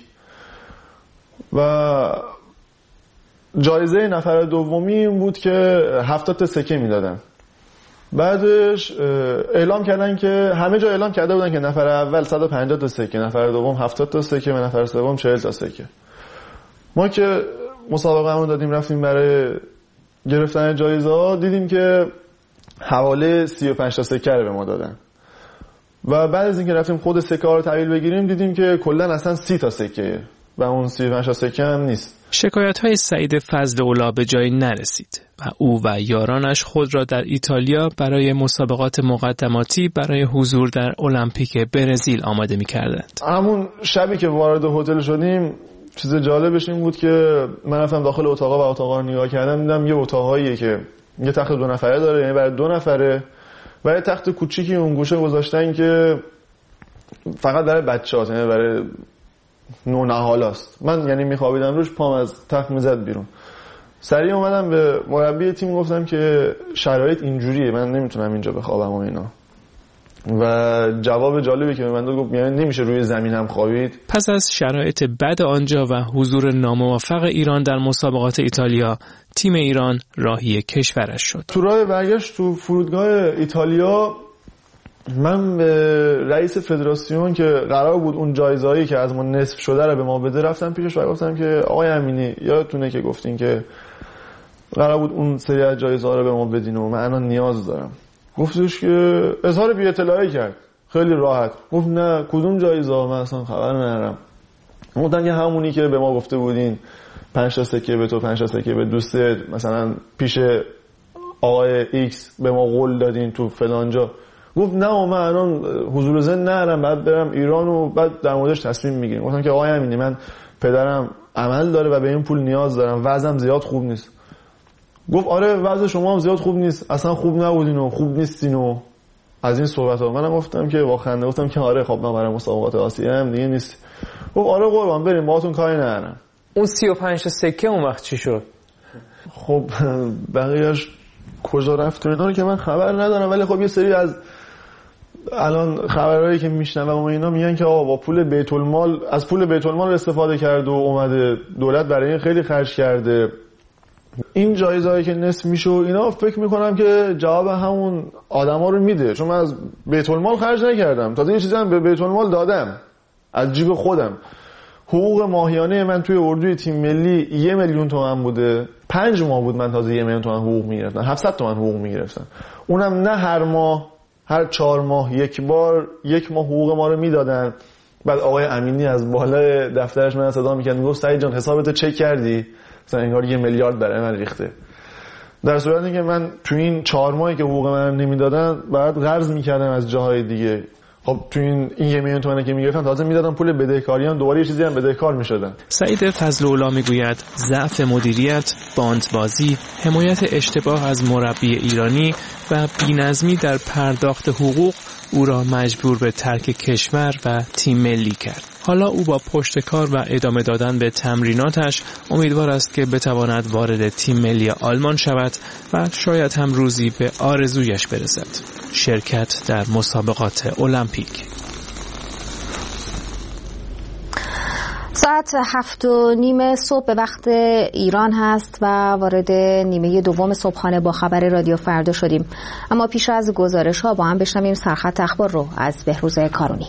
و جایزه نفر دومی این بود که 70 تا سکه میدادن. بعدش اعلام کردن که همه جا اعلام کرده بودن که نفر اول 150 تا سکه، نفر دوم 70 تا سکه و نفر سوم 40 تا سکه. ما که مسابقه دادیم رفتیم برای گرفتن جایزه ها، دیدیم که حواله 35 تا سکه رو به ما دادن و بعد از اینکه رفتیم خود سکه ها رو تحویل بگیریم دیدیم که کلا اصلا 30 تا سکه و اون 35 تا سکه هم نیست. شکایت‌های سعید فضل اولی به جایی نرسید و او و یارانش خود را در ایتالیا برای مسابقات مقدماتی برای حضور در المپیک برزیل آماده می‌کردند. همون شبی که وارد هتل شدیم چیز جالبش این بود که من رفتم داخل اتاقا رو نگاه کردم، دیدم یه اتاقاییه که یه تخت 2 نفره داره، یعنی برای 2 نفره و یه تخت کوچیکی اون گوشه گذاشتن که فقط برای بچه‌هاست، یعنی برای نونهالاست. من یعنی میخوابیدم روش، پام از تخت میزد بیرون. سریع اومدم به مربی تیم گفتم که شرایط اینجوریه، من نمیتونم اینجا بخوابم و اینا. و جواب جالبی که به من داد گفت یعنی نمیشه روی زمین هم خوابید. پس از شرایط بد آنجا و حضور ناموفق ایران در مسابقات ایتالیا، تیم ایران راهی کشورش شد. تو راه برگشت تو فرودگاه ایتالیا من به رئیس فدراسیون که قرار بود اون جایزه‌ای که از ما نصف شده رو به ما بده رفتم پیشش و گفتم که آقای امینی یادتونه که گفتین که قرار بود اون سری از جایزه‌ها رو به ما بدین و من الان نیاز دارم. گفتش که اظهار بی‌اطلاعی کرد خیلی راحت، گفت نه کدوم جایزه من اصلا خبر ندارم. گفتم که همونی که به ما گفته بودین 5 تا سکه به تو 5 تا سکه به دوستت مثلا پیش آقای ایکس به ما قول دادین تو فلانجا. گفت نه من الان حضور ذهن ندارم، بعد برم ایران و بعد در موردش تصمیم میگیریم. گفتم که آقای امینی من پدرم عمل داره و به این پول نیاز دارم، وضعم زیاد خوب نیست. گفت آره وضع شما هم زیاد خوب نیست، اصلا خوب نبودین و خوب نیستین و از این صحبت ها. منم گفتم که با خنده گفتم که آره خب من برای مسابقات آسیا هم دیگه نیست. گفت آره قربان بریم باهاتون کاری ندارم. اون 35 تا سکه اون وقت چی شد؟ خب بقیه‌اش کجا رفت و اینا رو که من خبر ندارم، ولی خب یه سری از الان خبرهایی که میشنوم و اینا میگن که آقا با پول بیت المال، از پول بیت المال استفاده کرد و اومده دولت برای این خیلی خرج کرده. این جایزه‌ای که نصف میشه اینا فکر میکنم که جواب همون آدما رو میده، چون من از بیت المال خرج نکردم، تازه یه چیزی هم به بیت المال دادم از جیب خودم. حقوق ماهیانه من توی اردوی تیم ملی 1 میلیون تومان بوده، 5 ماه بود من تازه 1 میلیون تومان حقوق میگرفتم، 700 تومان حقوق میگرفتم. اونم نه هر ماه، هر 4 ماه یک بار 1 ماه حقوق ما رو میدادن. بعد آقای امینی از بالای دفترش من صدا میکرد میگفت سعید جان حسابتو چک کردی؟ مثلا انگار 1 میلیارد برای من ریخته. در صورتی که من تو این 4 ماهی که حقوق من نمیدادن بعد قرض میکردم از جاهای دیگه. خب تو این 1 میلیون تومانی که میگرفتن تازه میدادن پول بدهکاریان، دوباره یه چیزی هم بدهکار میشدن. سعید فضل‌الله میگوید ضعف مدیریت، باندبازی، حمایت اشتباه از مربی ایرانی و بی‌نظمی در پرداخت حقوق او را مجبور به ترک کشور و تیم ملی کرد. حالا او با پشتکار و ادامه دادن به تمریناتش امیدوار است که بتواند وارد تیم ملی آلمان شود و شاید هم روزی به آرزویش برسد، شرکت در مسابقات المپیک. ساعت 7:30 صبح به وقت ایران هست و وارد نیمه دوم صبحانه با خبر رادیو فردا شدیم. اما پیش از گزارش ها با هم بشنویم سرخط اخبار رو از بهروز کارونی.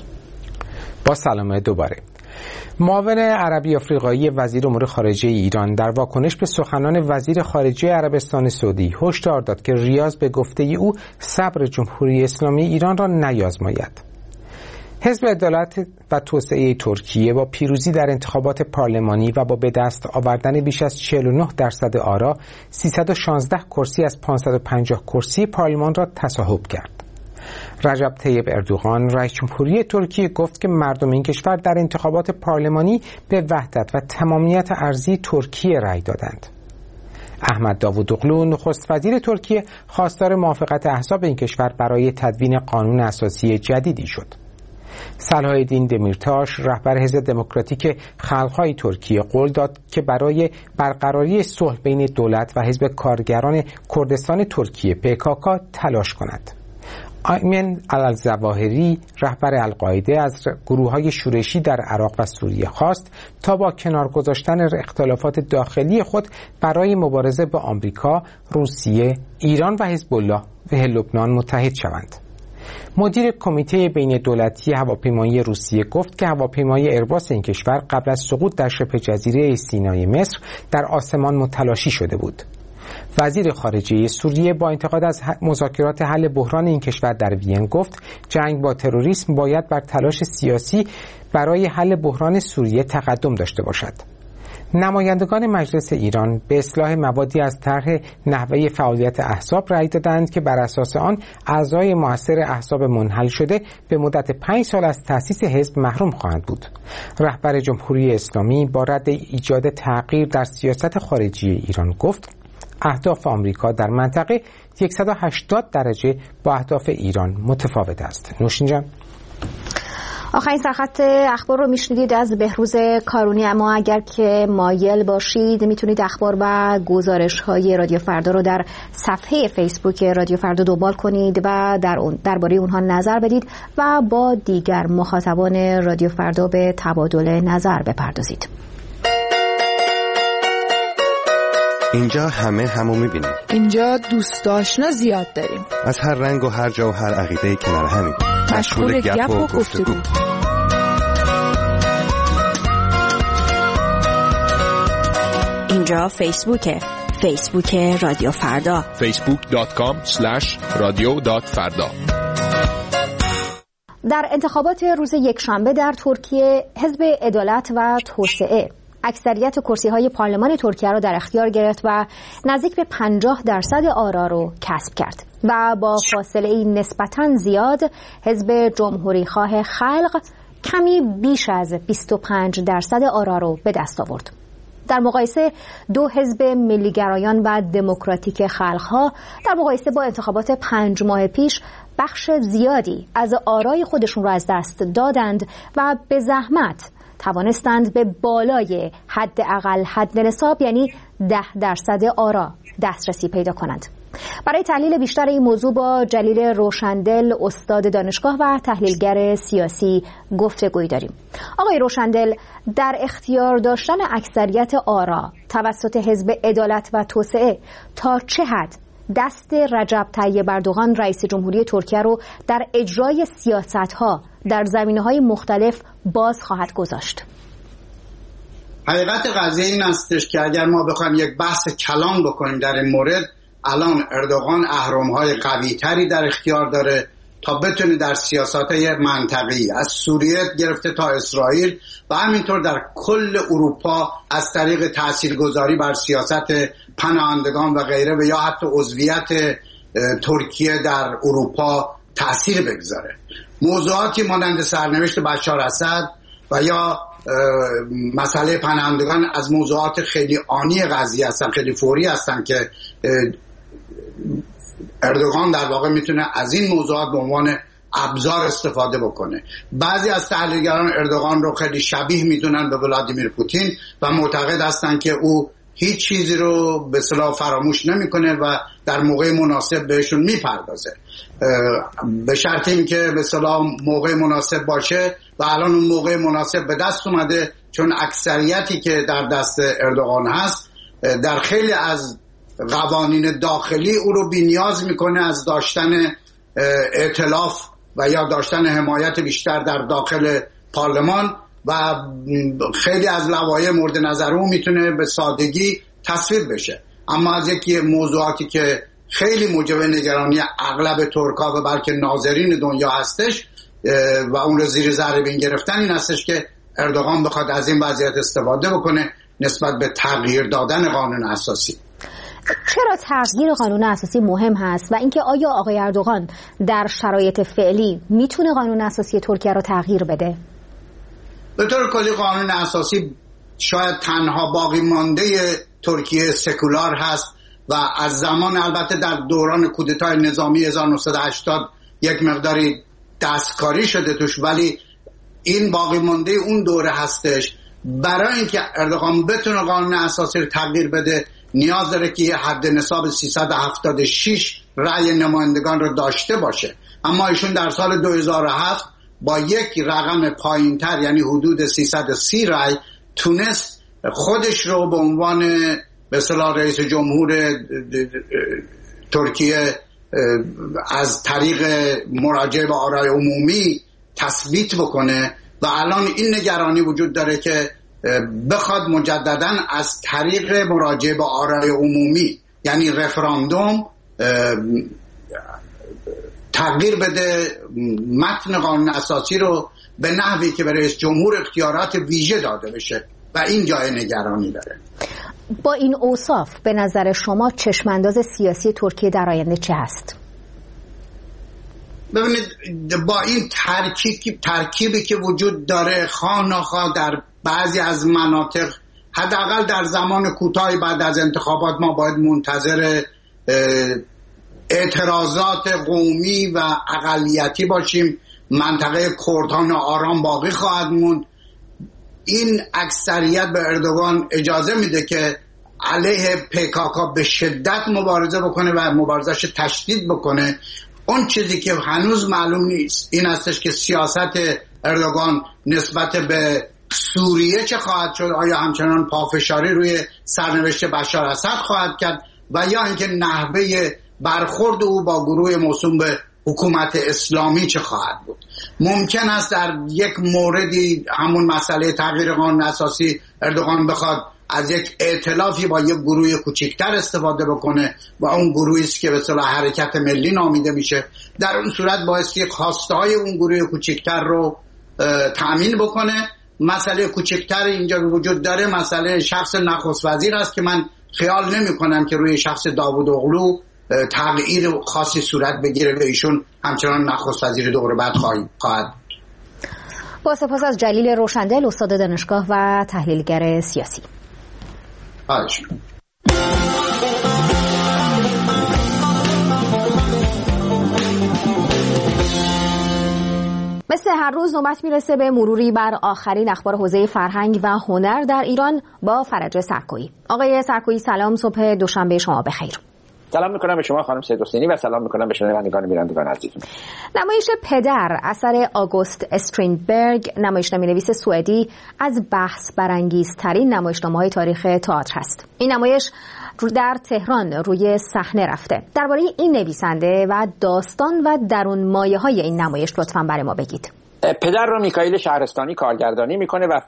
با سلام دوباره. معاون عربی آفریقایی وزیر امور خارجه ایران در واکنش به سخنان وزیر خارجه عربستان سعودی هشدار داد که ریاض به گفته او صبر جمهوری اسلامی ایران را نیازماید. حزب عدالت و توسعه ترکیه با پیروزی در انتخابات پارلمانی و با به دست آوردن بیش از 49% آرا 316 کرسی از 550 کرسی پارلمان را تصاحب کرد. رجب طیب اردوغان رئیس جمهوری ترکیه گفت که مردم این کشور در انتخابات پارلمانی به وحدت و تمامیت ارضی ترکیه رأی دادند. احمد داوودوغلو نخست وزیر ترکیه خواستار موافقت احزاب این کشور برای تدوین قانون اساسی جدیدی شد. صلاح‌الدین دمیرتاش رهبر حزب دموکراتیک خلق‌های ترکیه قول داد که برای برقراری صلح بین دولت و حزب کارگران کردستان ترکیه PKK تلاش کند. ایمن الظواهری رهبر القاعده از گروه‌های شورشی در عراق و سوریه خواست تا با کنار گذاشتن اختلافات داخلی خود برای مبارزه با آمریکا، روسیه، ایران و حزب الله و لبنان متحد شوند. مدیر کمیته بین دولتی هواپیمایی روسیه گفت که هواپیمای ایرباس این کشور قبل از سقوط در شبه جزیره سینای مصر در آسمان متلاشی شده بود. وزیر خارجه سوریه با انتقاد از مذاکرات حل بحران این کشور در وین گفت جنگ با تروریسم باید بر تلاش سیاسی برای حل بحران سوریه تقدم داشته باشد. نمایندگان مجلس ایران به اصلاح موادی از طرح نحوه فعالیت احزاب رأی دادند که بر اساس آن اعضای مؤثر احزاب منحل شده به مدت 5 سال از تأسیس حزب محروم خواهند بود. رهبر جمهوری اسلامی با رد ایجاد تغییر در سیاست خارجی ایران گفت اهداف آمریکا در منطقه 180 درجه با اهداف ایران متفاوت است. نوشین جان. آخرین سرخط اخبار رو میشنیدید از بهروز کارونی. اما اگر که مایل باشید میتونید اخبار و گزارش های رادیو فردا رو در صفحه فیسبوک رادیو فردا دنبال کنید و درباره اونها نظر بدید و با دیگر مخاطبان رادیو فردا به تبادل نظر بپردازید. اینجا همو میبینیم. اینجا دوست آشنا زیاد داریم. از هر رنگ و هر جا و هر عقیده کنار همیم. مشغول گپ و گفتگو. اینجا فیسبوک رادیو فردا. facebook.com/radio.farda. در انتخابات روز یکشنبه در ترکیه حزب عدالت و توسعه اکثریت کرسی‌های پارلمان ترکیه را در اختیار گرفت و نزدیک به 50% آرا رو کسب کرد و با فاصله نسبتاً زیاد حزب جمهوریخواه خلق کمی بیش از 25% آرا رو به دست آورد. در مقایسه دو حزب ملیگرایان و دموکراتیک خلق‌ها در مقایسه با انتخابات 5 ماه پیش بخش زیادی از آرای خودشون را از دست دادند و به زحمت توانستند به بالای حداقل حد نصاب یعنی 10% آرا دسترسی پیدا کنند. برای تحلیل بیشتر این موضوع با جلیل روشندل، استاد دانشگاه و تحلیلگر سیاسی گفتگویی داریم. آقای روشندل، در اختیار داشتن اکثریت آرا توسط حزب عدالت و توسعه تا چه حد دست رجب طیب اردوغان رئیس جمهوری ترکیه رو در اجرای سیاست‌ها در زمینه‌های مختلف باز خواهد گذاشت؟ حقیقت قضیه این استش که اگر ما بخوایم یک بحث کلان بکنیم در این مورد، الان اردوغان اهرم‌های قوی‌تری در اختیار داره تا بتونه در سیاست‌های منطقه‌ای از سوریه گرفته تا اسرائیل و همینطور در کل اروپا از طریق تاثیرگذاری بر سیاست پناهندگان و غیره و یا حتی عضویت ترکیه در اروپا تأثیر بگذاره. موضوعاتی مانند سرنوشت بشار اسد و یا مسئله پناهندگان از موضوعات خیلی آنی قضیه هستن، خیلی فوری هستن که اردوغان در واقع میتونه از این موضوعات به عنوان ابزار استفاده بکنه. بعضی از تحلیلگران اردوغان رو خیلی شبیه میدونن به ولادیمیر پوتین و معتقد هستن که او هیچ چیزی رو به اصطلاح فراموش نمیکنه و در موقع مناسب بهشون میپردازه، به شرط اینکه به اصطلاح موقع مناسب باشه و الان اون موقع مناسب به دست اومده، چون اکثریتی که در دست اردوغان هست در خیلی از قوانین داخلی او رو بی‌نیاز میکنه از داشتن ائتلاف و یا داشتن حمایت بیشتر در داخل پارلمان و خیلی از لوایح مورد نظر او میتونه به سادگی تصویب بشه. اما از یکی موضوعاتی که خیلی موجب نگرانی اغلب ترکا و بلکه ناظرین دنیا هستش و اون رو زیر ذره بین گرفتن این هستش که اردوغان بخواد از این وضعیت استفاده بکنه نسبت به تغییر دادن قانون اساسی. چرا تغییر قانون اساسی مهم هست و اینکه آیا آقای اردوغان در شرایط فعلی میتونه قانون اساسی ترکیه رو تغییر بده؟ به طور کلی قانون اساسی شاید تنها باقی مانده ترکیه سکولار هست و از زمان البته در دوران کودتای نظامی 1980 یک مقداری دستکاری شده توش، ولی این باقی مانده اون دوره هستش. برای اینکه اردوغان بتونه قانون اساسی رو تغییر بده نیاز داره که یه حد نصاب 376 رأی نمایندگان رو داشته باشه، اما ایشون در سال 2007 با یک رقم پایینتر یعنی حدود 330 رأی تونست خودش رو به عنوان به اصطلاح رئیس جمهور ترکیه از طریق مراجعه به آرای عمومی تثبیت بکنه و الان این نگرانی وجود داره که بخواد مجدداً از طریق مراجعه به آرای عمومی یعنی رفراندوم تغییر بده متن قانون اساسی رو به نحوی که به رئیس جمهور اختیارات ویژه داده بشه و این جای نگرانی داره. با این اوصاف به نظر شما چشمانداز سیاسی ترکیه در آینده چه هست؟ ببینید با این ترکیبی که وجود داره خواه ناخواه در بعضی از مناطق حداقل در زمان کوتاهی بعد از انتخابات ما باید منتظر اعتراضات قومی و اقلیتی باشیم. منطقه کردان آرام باقی خواهد موند. این اکثریت به اردوغان اجازه میده که علیه PKK به شدت مبارزه بکنه و مبارزش تشدید بکنه. اون چیزی که هنوز معلوم نیست این هستش که سیاست اردوغان نسبت به سوریه چه خواهد شد، آیا همچنان پافشاری روی سرنوشت بشار اسد خواهد کرد و یا اینکه نحوه برخورد او با گروه موسوم به حکومت اسلامی چه خواهد بود. ممکن است در یک موردی همون مسئله تغییر قانون اساسی اردوغان بخواد از یک ائتلافی با یک گروه کوچکتر استفاده بکنه و اون گروهی است که به اصطلاح حرکت ملی نامیده میشه. در اون صورت بایستی خواسته‌های اون گروه کوچکتر رو تأمین بکنه مسئله کوچکتر اینجا وجود داره، مسئله شخص نخست وزیر است که من خیال نمی کنم که روی شخص داوود اغلو تغییر خاصی صورت بگیره و ایشون همچنان نخست وزیر دور بعد خواهد. با سپاس از جلیل روشندل، استاد دانشگاه و تحلیلگر سیاسی. مثل هر روز نوبت میرسه به مروری بر آخرین اخبار حوزه فرهنگ و هنر در ایران با فرج سرکویی. آقای سرکویی سلام، صبح دوشنبه شما بخیر. سلام میکنم به شما خانم سید حسینی و سلام میکنم به شنوندگان میرندگان عزیزم. نمایش پدر اثر آگوست استرینبرگ، نمایشنامه‌نویس سوئدی، از بحث برانگیزترین نمایشنامه‌های تاریخ تئاتر است. این نمایش در تهران روی صحنه رفته. درباره این نویسنده و داستان و درون مایه‌های این نمایش لطفاً برای ما بگید. پدر رو میکائیل شهرستانی کارگردانی میکنه و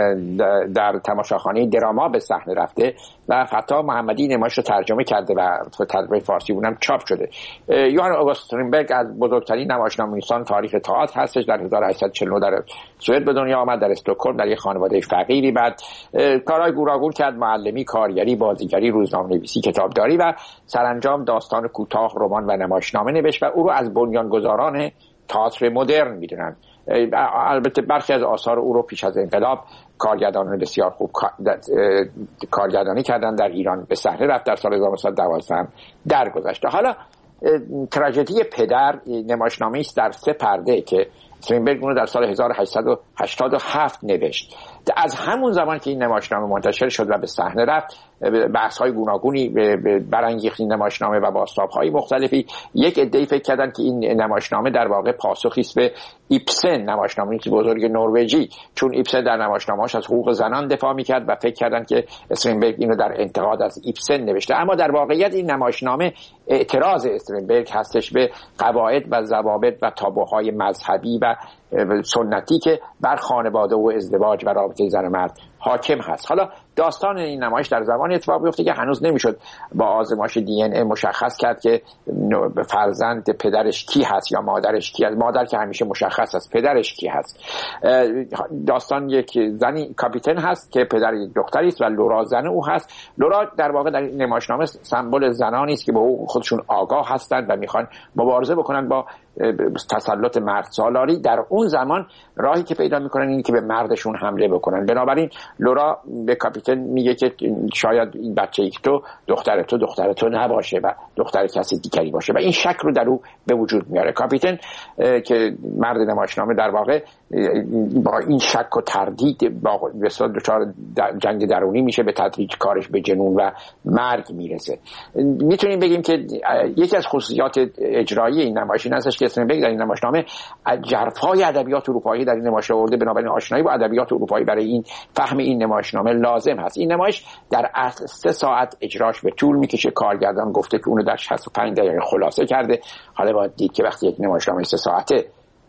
در تماشاخانه دراما به صحنه رفته و فتا محمدی نمایش رو ترجمه کرده و ترجمه فارسی اونم چاپ شده. یوهان آگوست استرینبرگ از بزرگترین نمایشنامه‌نویسان تاریخ تئاتر هستش. در 1849 در سوئد به دنیا آمد، در استکهلم در یک خانواده فقیری. بعد کارهای گوناگون کرد، معلمی، کارگری، بازیگری، روزنامه‌نویسی، کتابداری و سرانجام داستان کوتاه، رمان و نمایشنامه نوشت و او رو از بنیانگذاران تئاتر مدرن میدونن. البته برخی از آثار او رو پیش از انقلاب کارگردانان بسیار خوب کارگردانی کردن در ایران به صحنه رفت. در سال 1912 درگذشته. حالا تراژدی پدر نمایشنامه‌ای است در 3 پرده که استرینبرگ اون رو در سال 1887 نوشت. از همون زمان که این نمایشنامه منتشر شد و به صحنه رفت، بحث‌های گوناگونی برانگیخت این نمایشنامه و بازتاب‌های مختلفی. یک عده‌ای فکر کردن که این نمایشنامه در واقع پاسخی است به ایبسن، نمایشنامه‌نویس بزرگ نروژی، چون ایبسن در نمایشنامه‌اش از حقوق زنان دفاع می‌کرد و فکر کردن که استرینبرگ اینو در انتقاد از ایبسن نوشته. اما در واقعیت این نمایشنامه اعتراض استرینبرگ هستش به قواعد و ضوابط و تابوهای مذهبی و سنتی که بر خانواده و ازدواج و رابطه زن و مرد حاکم هست. حالا داستان این نمایش در زمانی اتفاق میفته که هنوز نمیشد با آزمایش دی ان ای مشخص کرد که فرزند پدرش کی هست یا مادرش کی هست. مادر که همیشه مشخص است، پدرش کی هست. داستان یک زنی کاپیتان هست که پدر یک دختری است و لورا زن او هست. لورا در واقع در این نمایشنامه سمبل زنانی است که به حقوق خودشون آگاه هستند و میخوان مبارزه بکنن با تسلط مرد سالاری. در اون زمان راهی که پیدا میکنن اینه که به مردشون حمله بکنن. بنابراین لورا به کاپیتان میگه که شاید این بچه‌ای که تو دختر تو نباشه و دختر کسی دیگری باشه و این شک رو در او به وجود میاره. کاپیتان که مرد نمایشنامه در واقع با این شک و تردید با بسیار دچار جنگ درونی میشه، به تدریج کارش به جنون و مرگ میرسه. میتونیم بگیم که یکی از خصوصیات اجرایی این نمایش این هستش که استرینبرگ در این نمایشنامه ژرفای ادبیات اروپایی در این نمایش آورده. بنابراین آشنایی با ادبیات اروپایی برای این فهم این نمایشنامه لازم هست. این نمایش در اصل 3 ساعت اجراش به طول میکشه. کارگردان گفته که اونو در 65 دقیقه خلاصه کرده. حالا باید دید که وقتی یک نمایشنامه 3 ساعته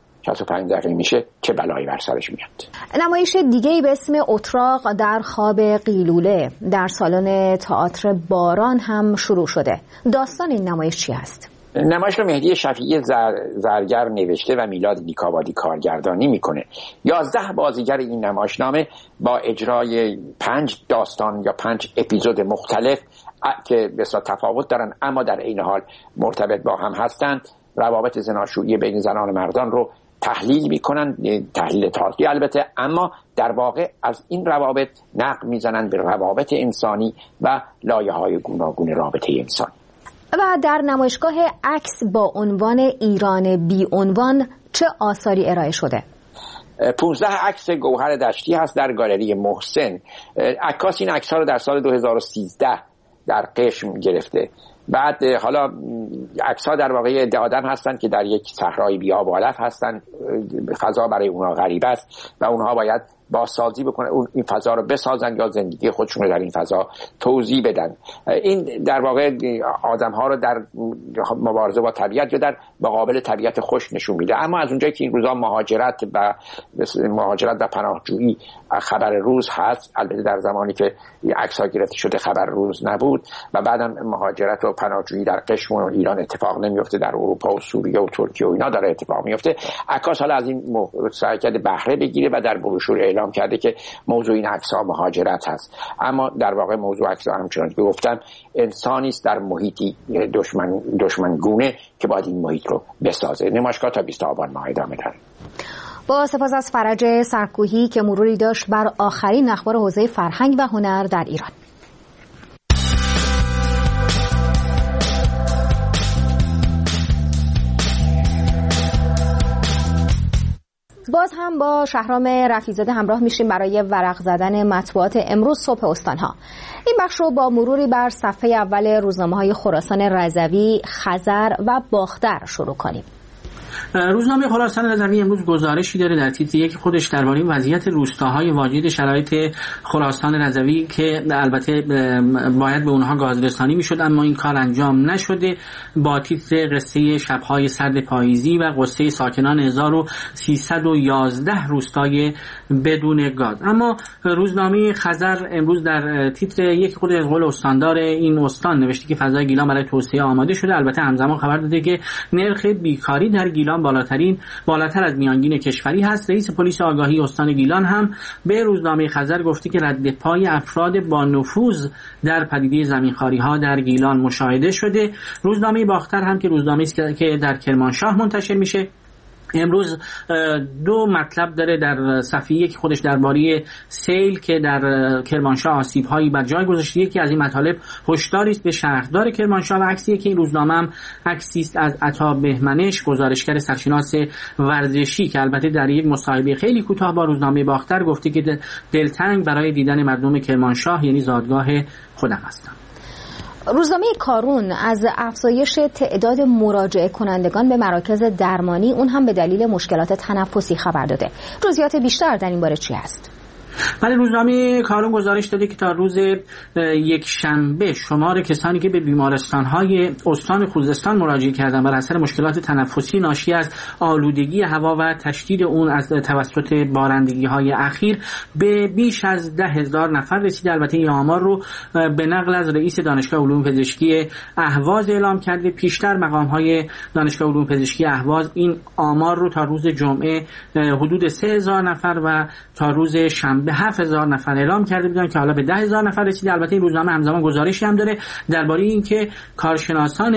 65 دقیقه میشه چه بلایی بر سرش میاد. نمایش دیگه‌ای به اسم اتراق در خواب قیلوله در سالن تئاتر باران هم شروع شده. داستان این نمایش چی هست؟ نمایش رو مهدی شفیعی زرگر نوشته و میلاد نیک‌آبادی کارگردانی میکنه. 11 بازیگر این نمایشنامه با اجرای 5 داستان یا 5 اپیزود مختلف که بسیار تفاوت دارن اما در عین حال مرتبط با هم هستند، روابط زناشویی بین زنان و مردان رو تحلیل میکنن، تحلیل تاریخی البته، اما در واقع از این روابط نقد میزنن به روابط انسانی و لایه‌های گوناگون رابطه انسانی. و در نمایشگاه عکس با عنوان ایران بی عنوان چه آثاری ارائه شده؟ 15 عکس گوهر دشتی هست در گالری محسن. عکاس این عکس‌ها رو در سال 2013 در قشم گرفته. بعد حالا عکس‌ها در واقع آدم هستن که در یک صحرای بی آب و علف هستن. فضا برای اونها غریب است و اونها باید بازسازی بکنن، این فضا رو بسازن یا زندگی خودشون رو در این فضا توضیح بدن. این در واقع آدم‌ها رو در مبارزه با طبیعت یا در مقابل طبیعت خوش نشون میده. اما از اونجایی که این روزا مهاجرت و پناهجویی خبر روز هست، البته در زمانی که عکس‌ها گرفته شده خبر روز نبود و بعدم مهاجرت و پناهجویی در قشم و ایران اتفاق نمیفته، در اروپا و سوریه و ترکیه و اینا داره اتفاق میفته. عکاس حالا از این سعی کرده بهره بگیره و در بروشور اعلام کرده که موضوع این عکس‌ها مهاجرت هست، اما در واقع موضوع عکس‌ها همچنان که گفتم انسانی است در محیطی دشمنگونه که باید این محیط رو بسازه. نمایشگاه تا 20 آبان ماه ادامه داره. با سپاس از فرج سرکوهی که مروری داشت بر آخرین اخبار حوزه فرهنگ و هنر در ایران. باز هم با شهرام رفیع‌زاده همراه میشیم برای ورق زدن مطبوعات امروز صبح استانها. این بخش رو با مروری بر صفحه اول روزنامه‌های خراسان رضوی، خزر و باختر شروع کنیم. روزنامه خراسان رضوی امروز گزارشی داره در تیتر یک خودش درباره وضعیت روستاهای واجد شرایط خراسان رضوی که البته باید به اونها گازرسانی میشد اما این کار انجام نشده، با تیتر قصه شبهای سرد پاییزی و قصه ساکنان 1311 روستای بدون گاز. اما روزنامه خزر امروز در تیتر یک خود از قول استاندار این استان نوشته که فضای گیلان برای توسعه آماده شده. البته همزمان خبر داده که نرخ بیکاری در گیلان بالاتر از میانگین کشوری هست. رئیس پلیس آگاهی استان گیلان هم به روزنامه خزر گفته که رد پای افراد با نفوذ در پدیده زمینخواری ها در گیلان مشاهده شده. روزنامه باختر هم که روزنامه‌ای است که در کرمانشاه منتشر میشه امروز دو مطلب داره در صفحه یک خودش درباره سیل که در کرمانشاه آسیب‌هایی بر جای گذاشته. یکی از این مطالب هشداری است به شهردار کرمانشاه و عکسی که این روزنامه هم عکسی است از عطا بهمنش گزارشگر سرشناس ورزشی که البته در یک مصاحبه خیلی کوتاه با روزنامه باختر گفته که دلتنگ برای دیدن مردم کرمانشاه یعنی زادگاه خودم هستم. روزنامه کارون از افزایش تعداد مراجعه کنندگان به مراکز درمانی اون هم به دلیل مشکلات تنفسی خبر داده. جزئیات بیشتر در این باره چی هست؟ ولی روزنامه کارون گزارش داده که تا روز یک شنبه شمار کسانی که به بیمارستان‌های استان خوزستان مراجعه کردند بر اثر مشکلات تنفسی ناشی از آلودگی هوا و تشدید اون از توسط بارندگی‌های اخیر به بیش از 10,000 نفر رسیده. البته این آمار رو به نقل از رئیس دانشگاه علوم پزشکی اهواز اعلام کرده. پیشتر مقام‌های دانشگاه علوم پزشکی اهواز این آمار رو تا روز جمعه حدود 3,000 نفر و تا روز شنبه 7,000 نفر اعلام کرده بودن که حالا به 10,000 نفر رسیده. البته این روزنامه همزمان گزارشی هم داره درباره اینکه کارشناسان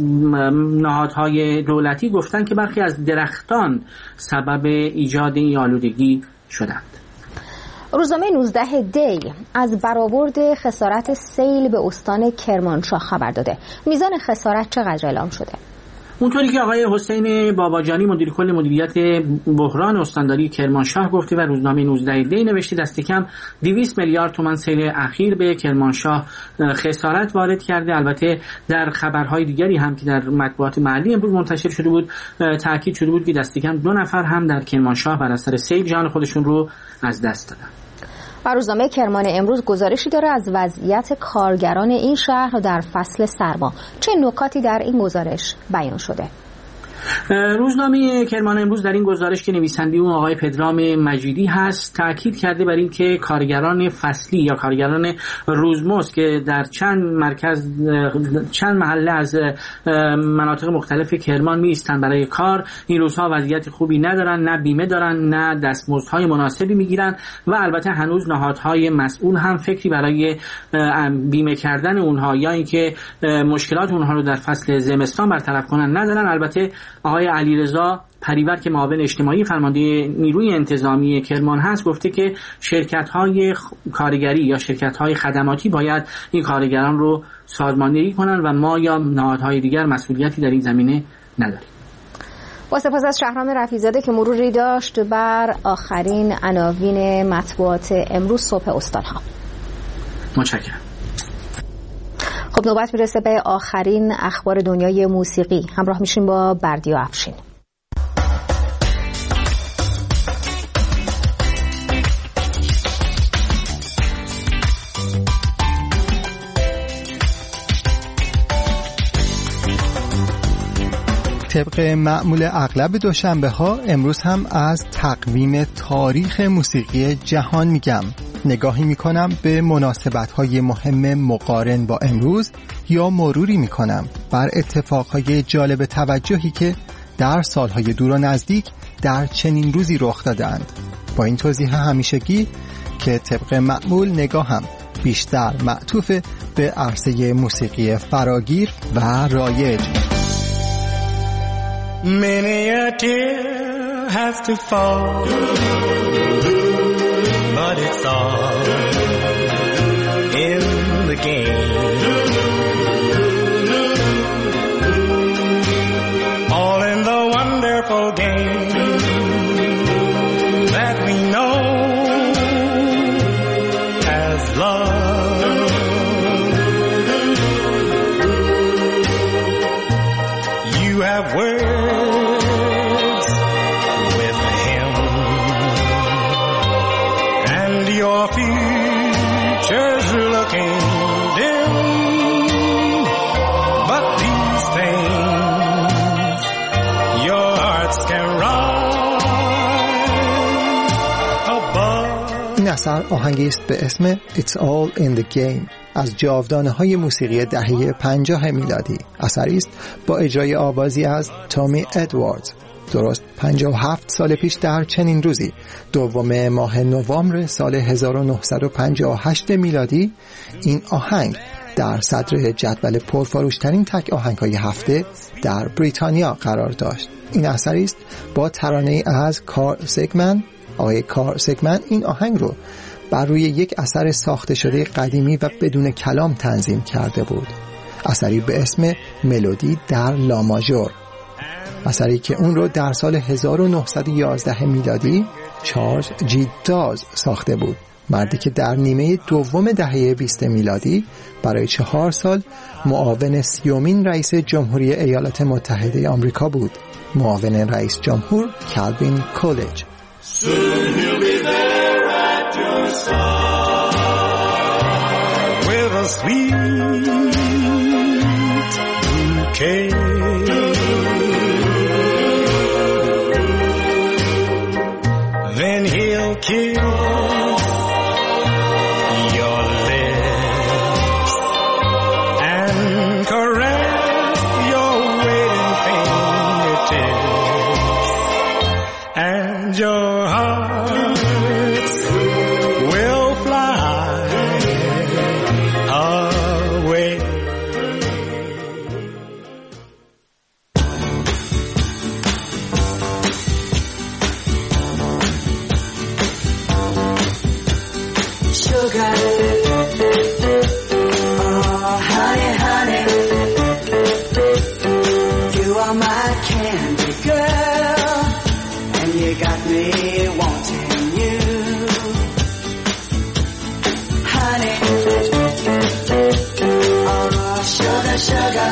نهادهای دولتی گفتن که برخی از درختان سبب ایجاد این آلودگی شدند. روزنامه 19 دی از برآورد خسارت سیل به استان کرمانشاه خبر داده. میزان خسارت چقدر اعلام شده؟ اونطوری که آقای حسین باباجانی مدیر کل مدیریت بحران استانداری کرمانشاه گفته و روزنامه 19 دی نوشته دست کم 200 میلیارد تومان سیل اخیر به کرمانشاه خسارت وارد کرده. البته در خبرهای دیگری هم که در مطبوعات محلی امروز منتشر شده بود تاکید شده بود که دست کم 2 نفر هم در کرمانشاه بر اثر سیل جان خودشون رو از دست دادن. و روزنامه کرمان امروز گزارشی داره از وضعیت کارگران این شهر در فصل سرما. چه نکاتی در این گزارش بیان شده؟ روزنامه کرمان امروز در این گزارش که نویسنده اون آقای پدرام مجیدی هست تاکید کرده بر این که کارگران فصلی یا کارگران روزمزد که در چند محله از مناطق مختلف کرمان می ایستند برای کار این روزها وضعیت خوبی ندارن، نه بیمه دارن نه دستمزدهای مناسبی میگیرن و البته هنوز نهادهای مسئول هم فکری برای بیمه کردن اونها یا اینکه مشکلات اونها رو در فصل زمستان برطرف کنن ندارن. البته آقای علیرضا پریور که معاون اجتماعی فرمانده نیروی انتظامی کرمان هست گفته که شرکت‌های کارگری یا شرکت‌های خدماتی باید این کارگران رو سازماندهی کنن و ما یا نهادهای دیگر مسئولیتی در این زمینه نداریم. با سپاس از شهرام رفیع‌زاده که مروری داشت بر آخرین عناوین مطبوعات امروز صبح استانها. متشکرم. خب نوبت میرسه به آخرین اخبار دنیای موسیقی. همراه میشیم با بردیا افشین. طبق معمول اغلب دوشنبه ها امروز هم از تقویم تاریخ موسیقی جهان میگم. نگاهی میکنم به مناسبت‌های مهم مقارن با امروز یا مروری میکنم بر اتفاقهای جالب توجهی که در سالهای دور و نزدیک در چنین روزی رخ دادند. با این توضیح همیشگی که طبق معمول نگاهم بیشتر معطوف به عرصه موسیقی فراگیر و رایج. Many a tear has to fall, but it's all in the game. All in the wonderful game that we know as love. You have words with him, and your future's looking dim. But these things your hearts can rise above. این اثر آهنگی است به اسم It's All in the Game از جاودانه‌های موسیقی دهه 50 میلادی. اثری است با اجرای آوازی از تامی ادواردز. درست 57 سال پیش در چنین روزی، دوم ماه نوامبر سال 1958 میلادی، این آهنگ در صدر جدول پرفروشترین تک آهنگ‌های هفته در بریتانیا قرار داشت. این اثری است با ترانه‌ای از کارل سیگمن. آقای کارل سیگمن این آهنگ رو بر روی یک اثر ساخته شده قدیمی و بدون کلام تنظیم کرده بود. اثری به اسم ملودی در لا ماژور. اثری که اون رو در سال 1911 میلادی چارلز جی داز ساخته بود. مردی که در نیمه دوم دهه 20 میلادی برای 4 سال معاون 30مین رئیس جمهوری ایالات متحده آمریکا بود. معاون رئیس جمهور کلوین کولج. Soon he'll be there at your side with a sweet bouquet. Then he'll kiss your lips and caress your waiting fingertips, and your hearts will fly away. Sugar, oh honey, honey, you are my candy girl, and you got me wanting you, honey, oh sugar, sugar,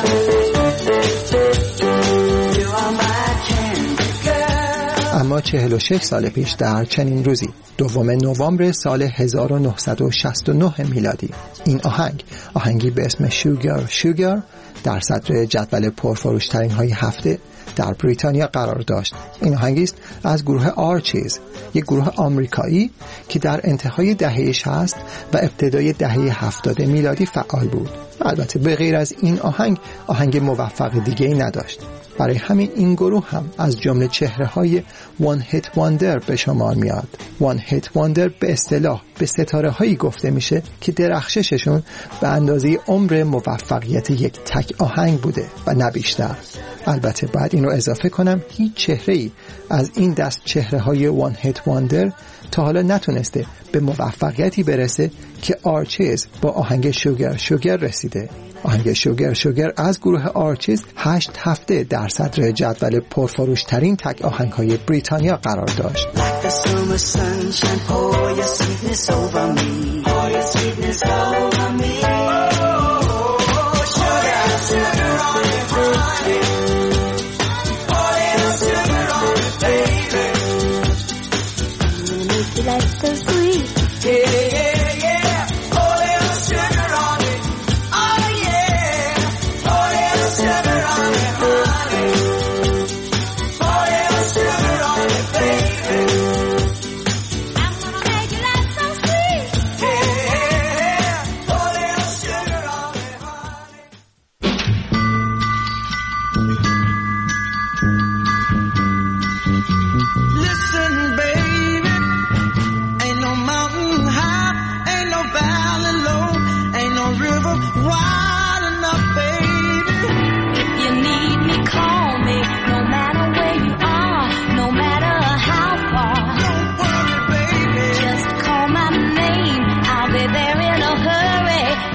you are my candy girl. اما 46 سال پیش در چنین روزی، دوم نوامبر سال 1969 میلادی، این آهنگی به اسم شوگر شوگر در صدر جدول پرفروشترین های هفته در بریتانیا قرار داشت. این آهنگی است از گروه آرچیز، یک گروه آمریکایی که در انتهای دهه 60 و ابتدای دهه 70 میلادی فعال بود. البته به غیر از این آهنگ موفق دیگه‌ای نداشت. برای همین این گروه هم از جمله چهره‌های وان هیت واندر به شمار میاد. وان هیت واندر به اصطلاح به ستاره‌هایی گفته میشه که درخشششون به اندازه عمر موفقیت یک تک آهنگ بوده و نه بیشتر. البته بعد این رو اضافه کنم هیچ چهره‌ای از این دست چهره‌های وان هیت واندر تا حالا نتونسته به موفقیتی برسه که آرچیز با آهنگ شوگر شوگر رسیده. آهنگ شوگر شوگر از گروه آرچیز 8 هفته در صدر جدول پرفروشترین تک آهنگ‌های بریتانیا قرار داشت.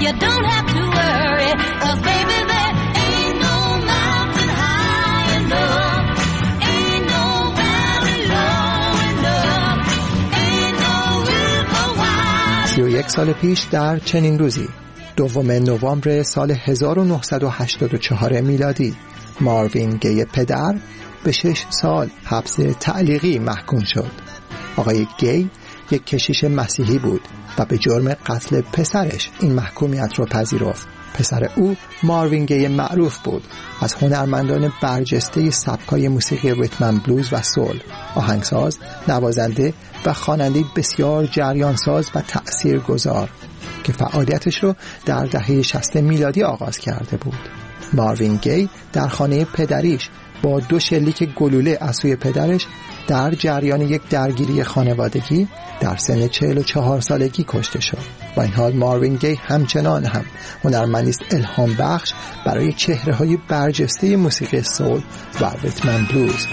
You don't have to worry, 'cause baby there ain't no mountain high enough, ain't no valley low enough, ain't no river wide. 31 سال پیش در چنین روزی 2 نوامبر سال 1984 میلادی ماروین گی پدر به 6 سال حبس تعلیقی محکوم شد. آقای گی یک کشیش مسیحی بود و به جرم قتل پسرش این محکومیت را پذیرفت. پسر او ماروین گی معروف بود، از هنرمندان برجسته سبکای موسیقی ریتم بلوز و سول، آهنگساز، نوازنده و خواننده بسیار جریانساز و تأثیرگذار که فعالیتش رو در دهه 60 میلادی آغاز کرده بود. ماروین گی در خانه پدریش با 2 شلیک گلوله از سوی پدرش در جریان یک درگیری خانوادگی در سن 44 سالگی کشته شد. با این حال ماروین گی همچنان هم هنرمندی است الهام بخش برای چهره‌های برجسته موسیقی سول و ریتم بلوز.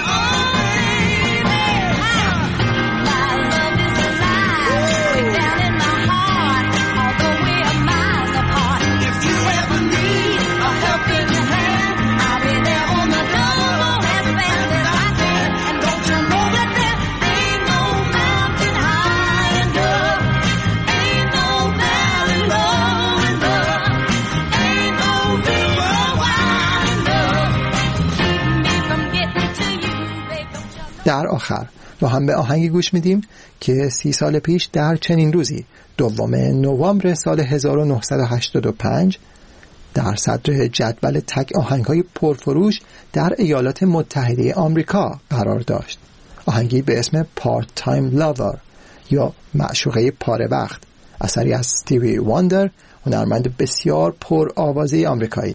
در آخر با هم به آهنگی گوش میدیم که 30 سال پیش در چنین روزی 2 نوامبر سال 1985 در صدر جدول تک آهنگ‌های پرفروش در ایالات متحده آمریکا قرار داشت. آهنگی به اسم پارت تایم لاور یا معشوقه پاره وقت، اثری از استیوی واندر، هنرمند بسیار پر آوازه آمریکایی.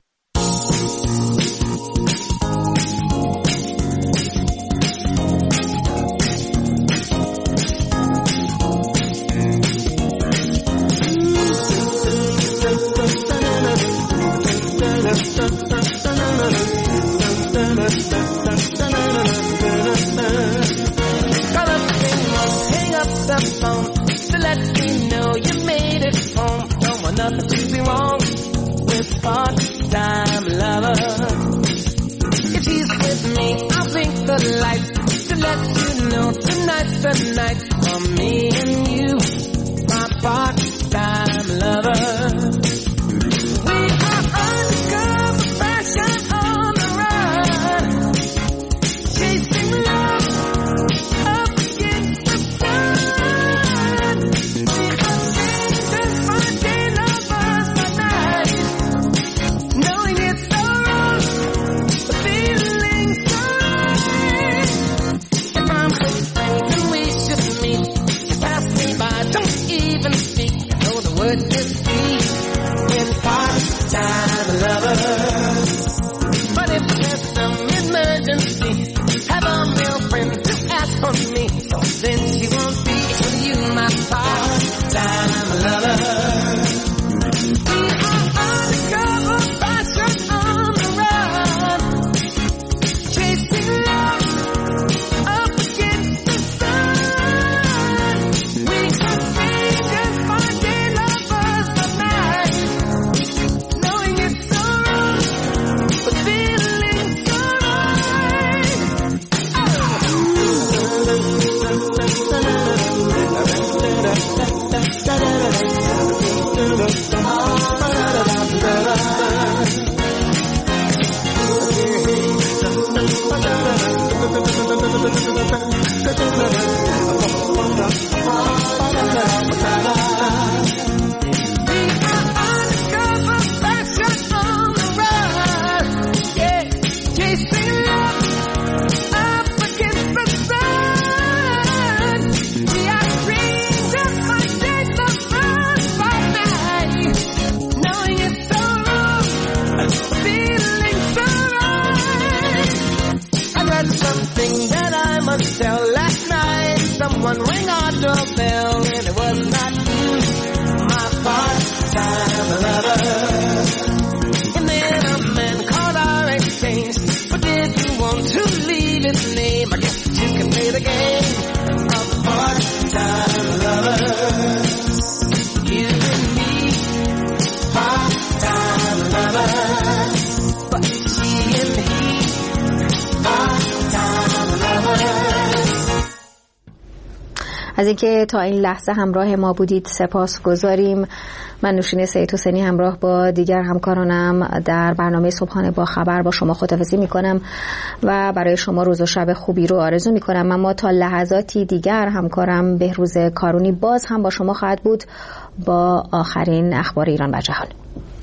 از اینکه تا این لحظه همراه ما بودید سپاس گذاریم. من نوشین سید حسینی همراه با دیگر همکارانم در برنامه صبحانه با خبر با شما خداحافظی میکنم و برای شما روز و شب خوبی رو آرزو میکنم. اما تا لحظاتی دیگر همکارم بهروز کارونی باز هم با شما خواهد بود با آخرین اخبار ایران و جهان.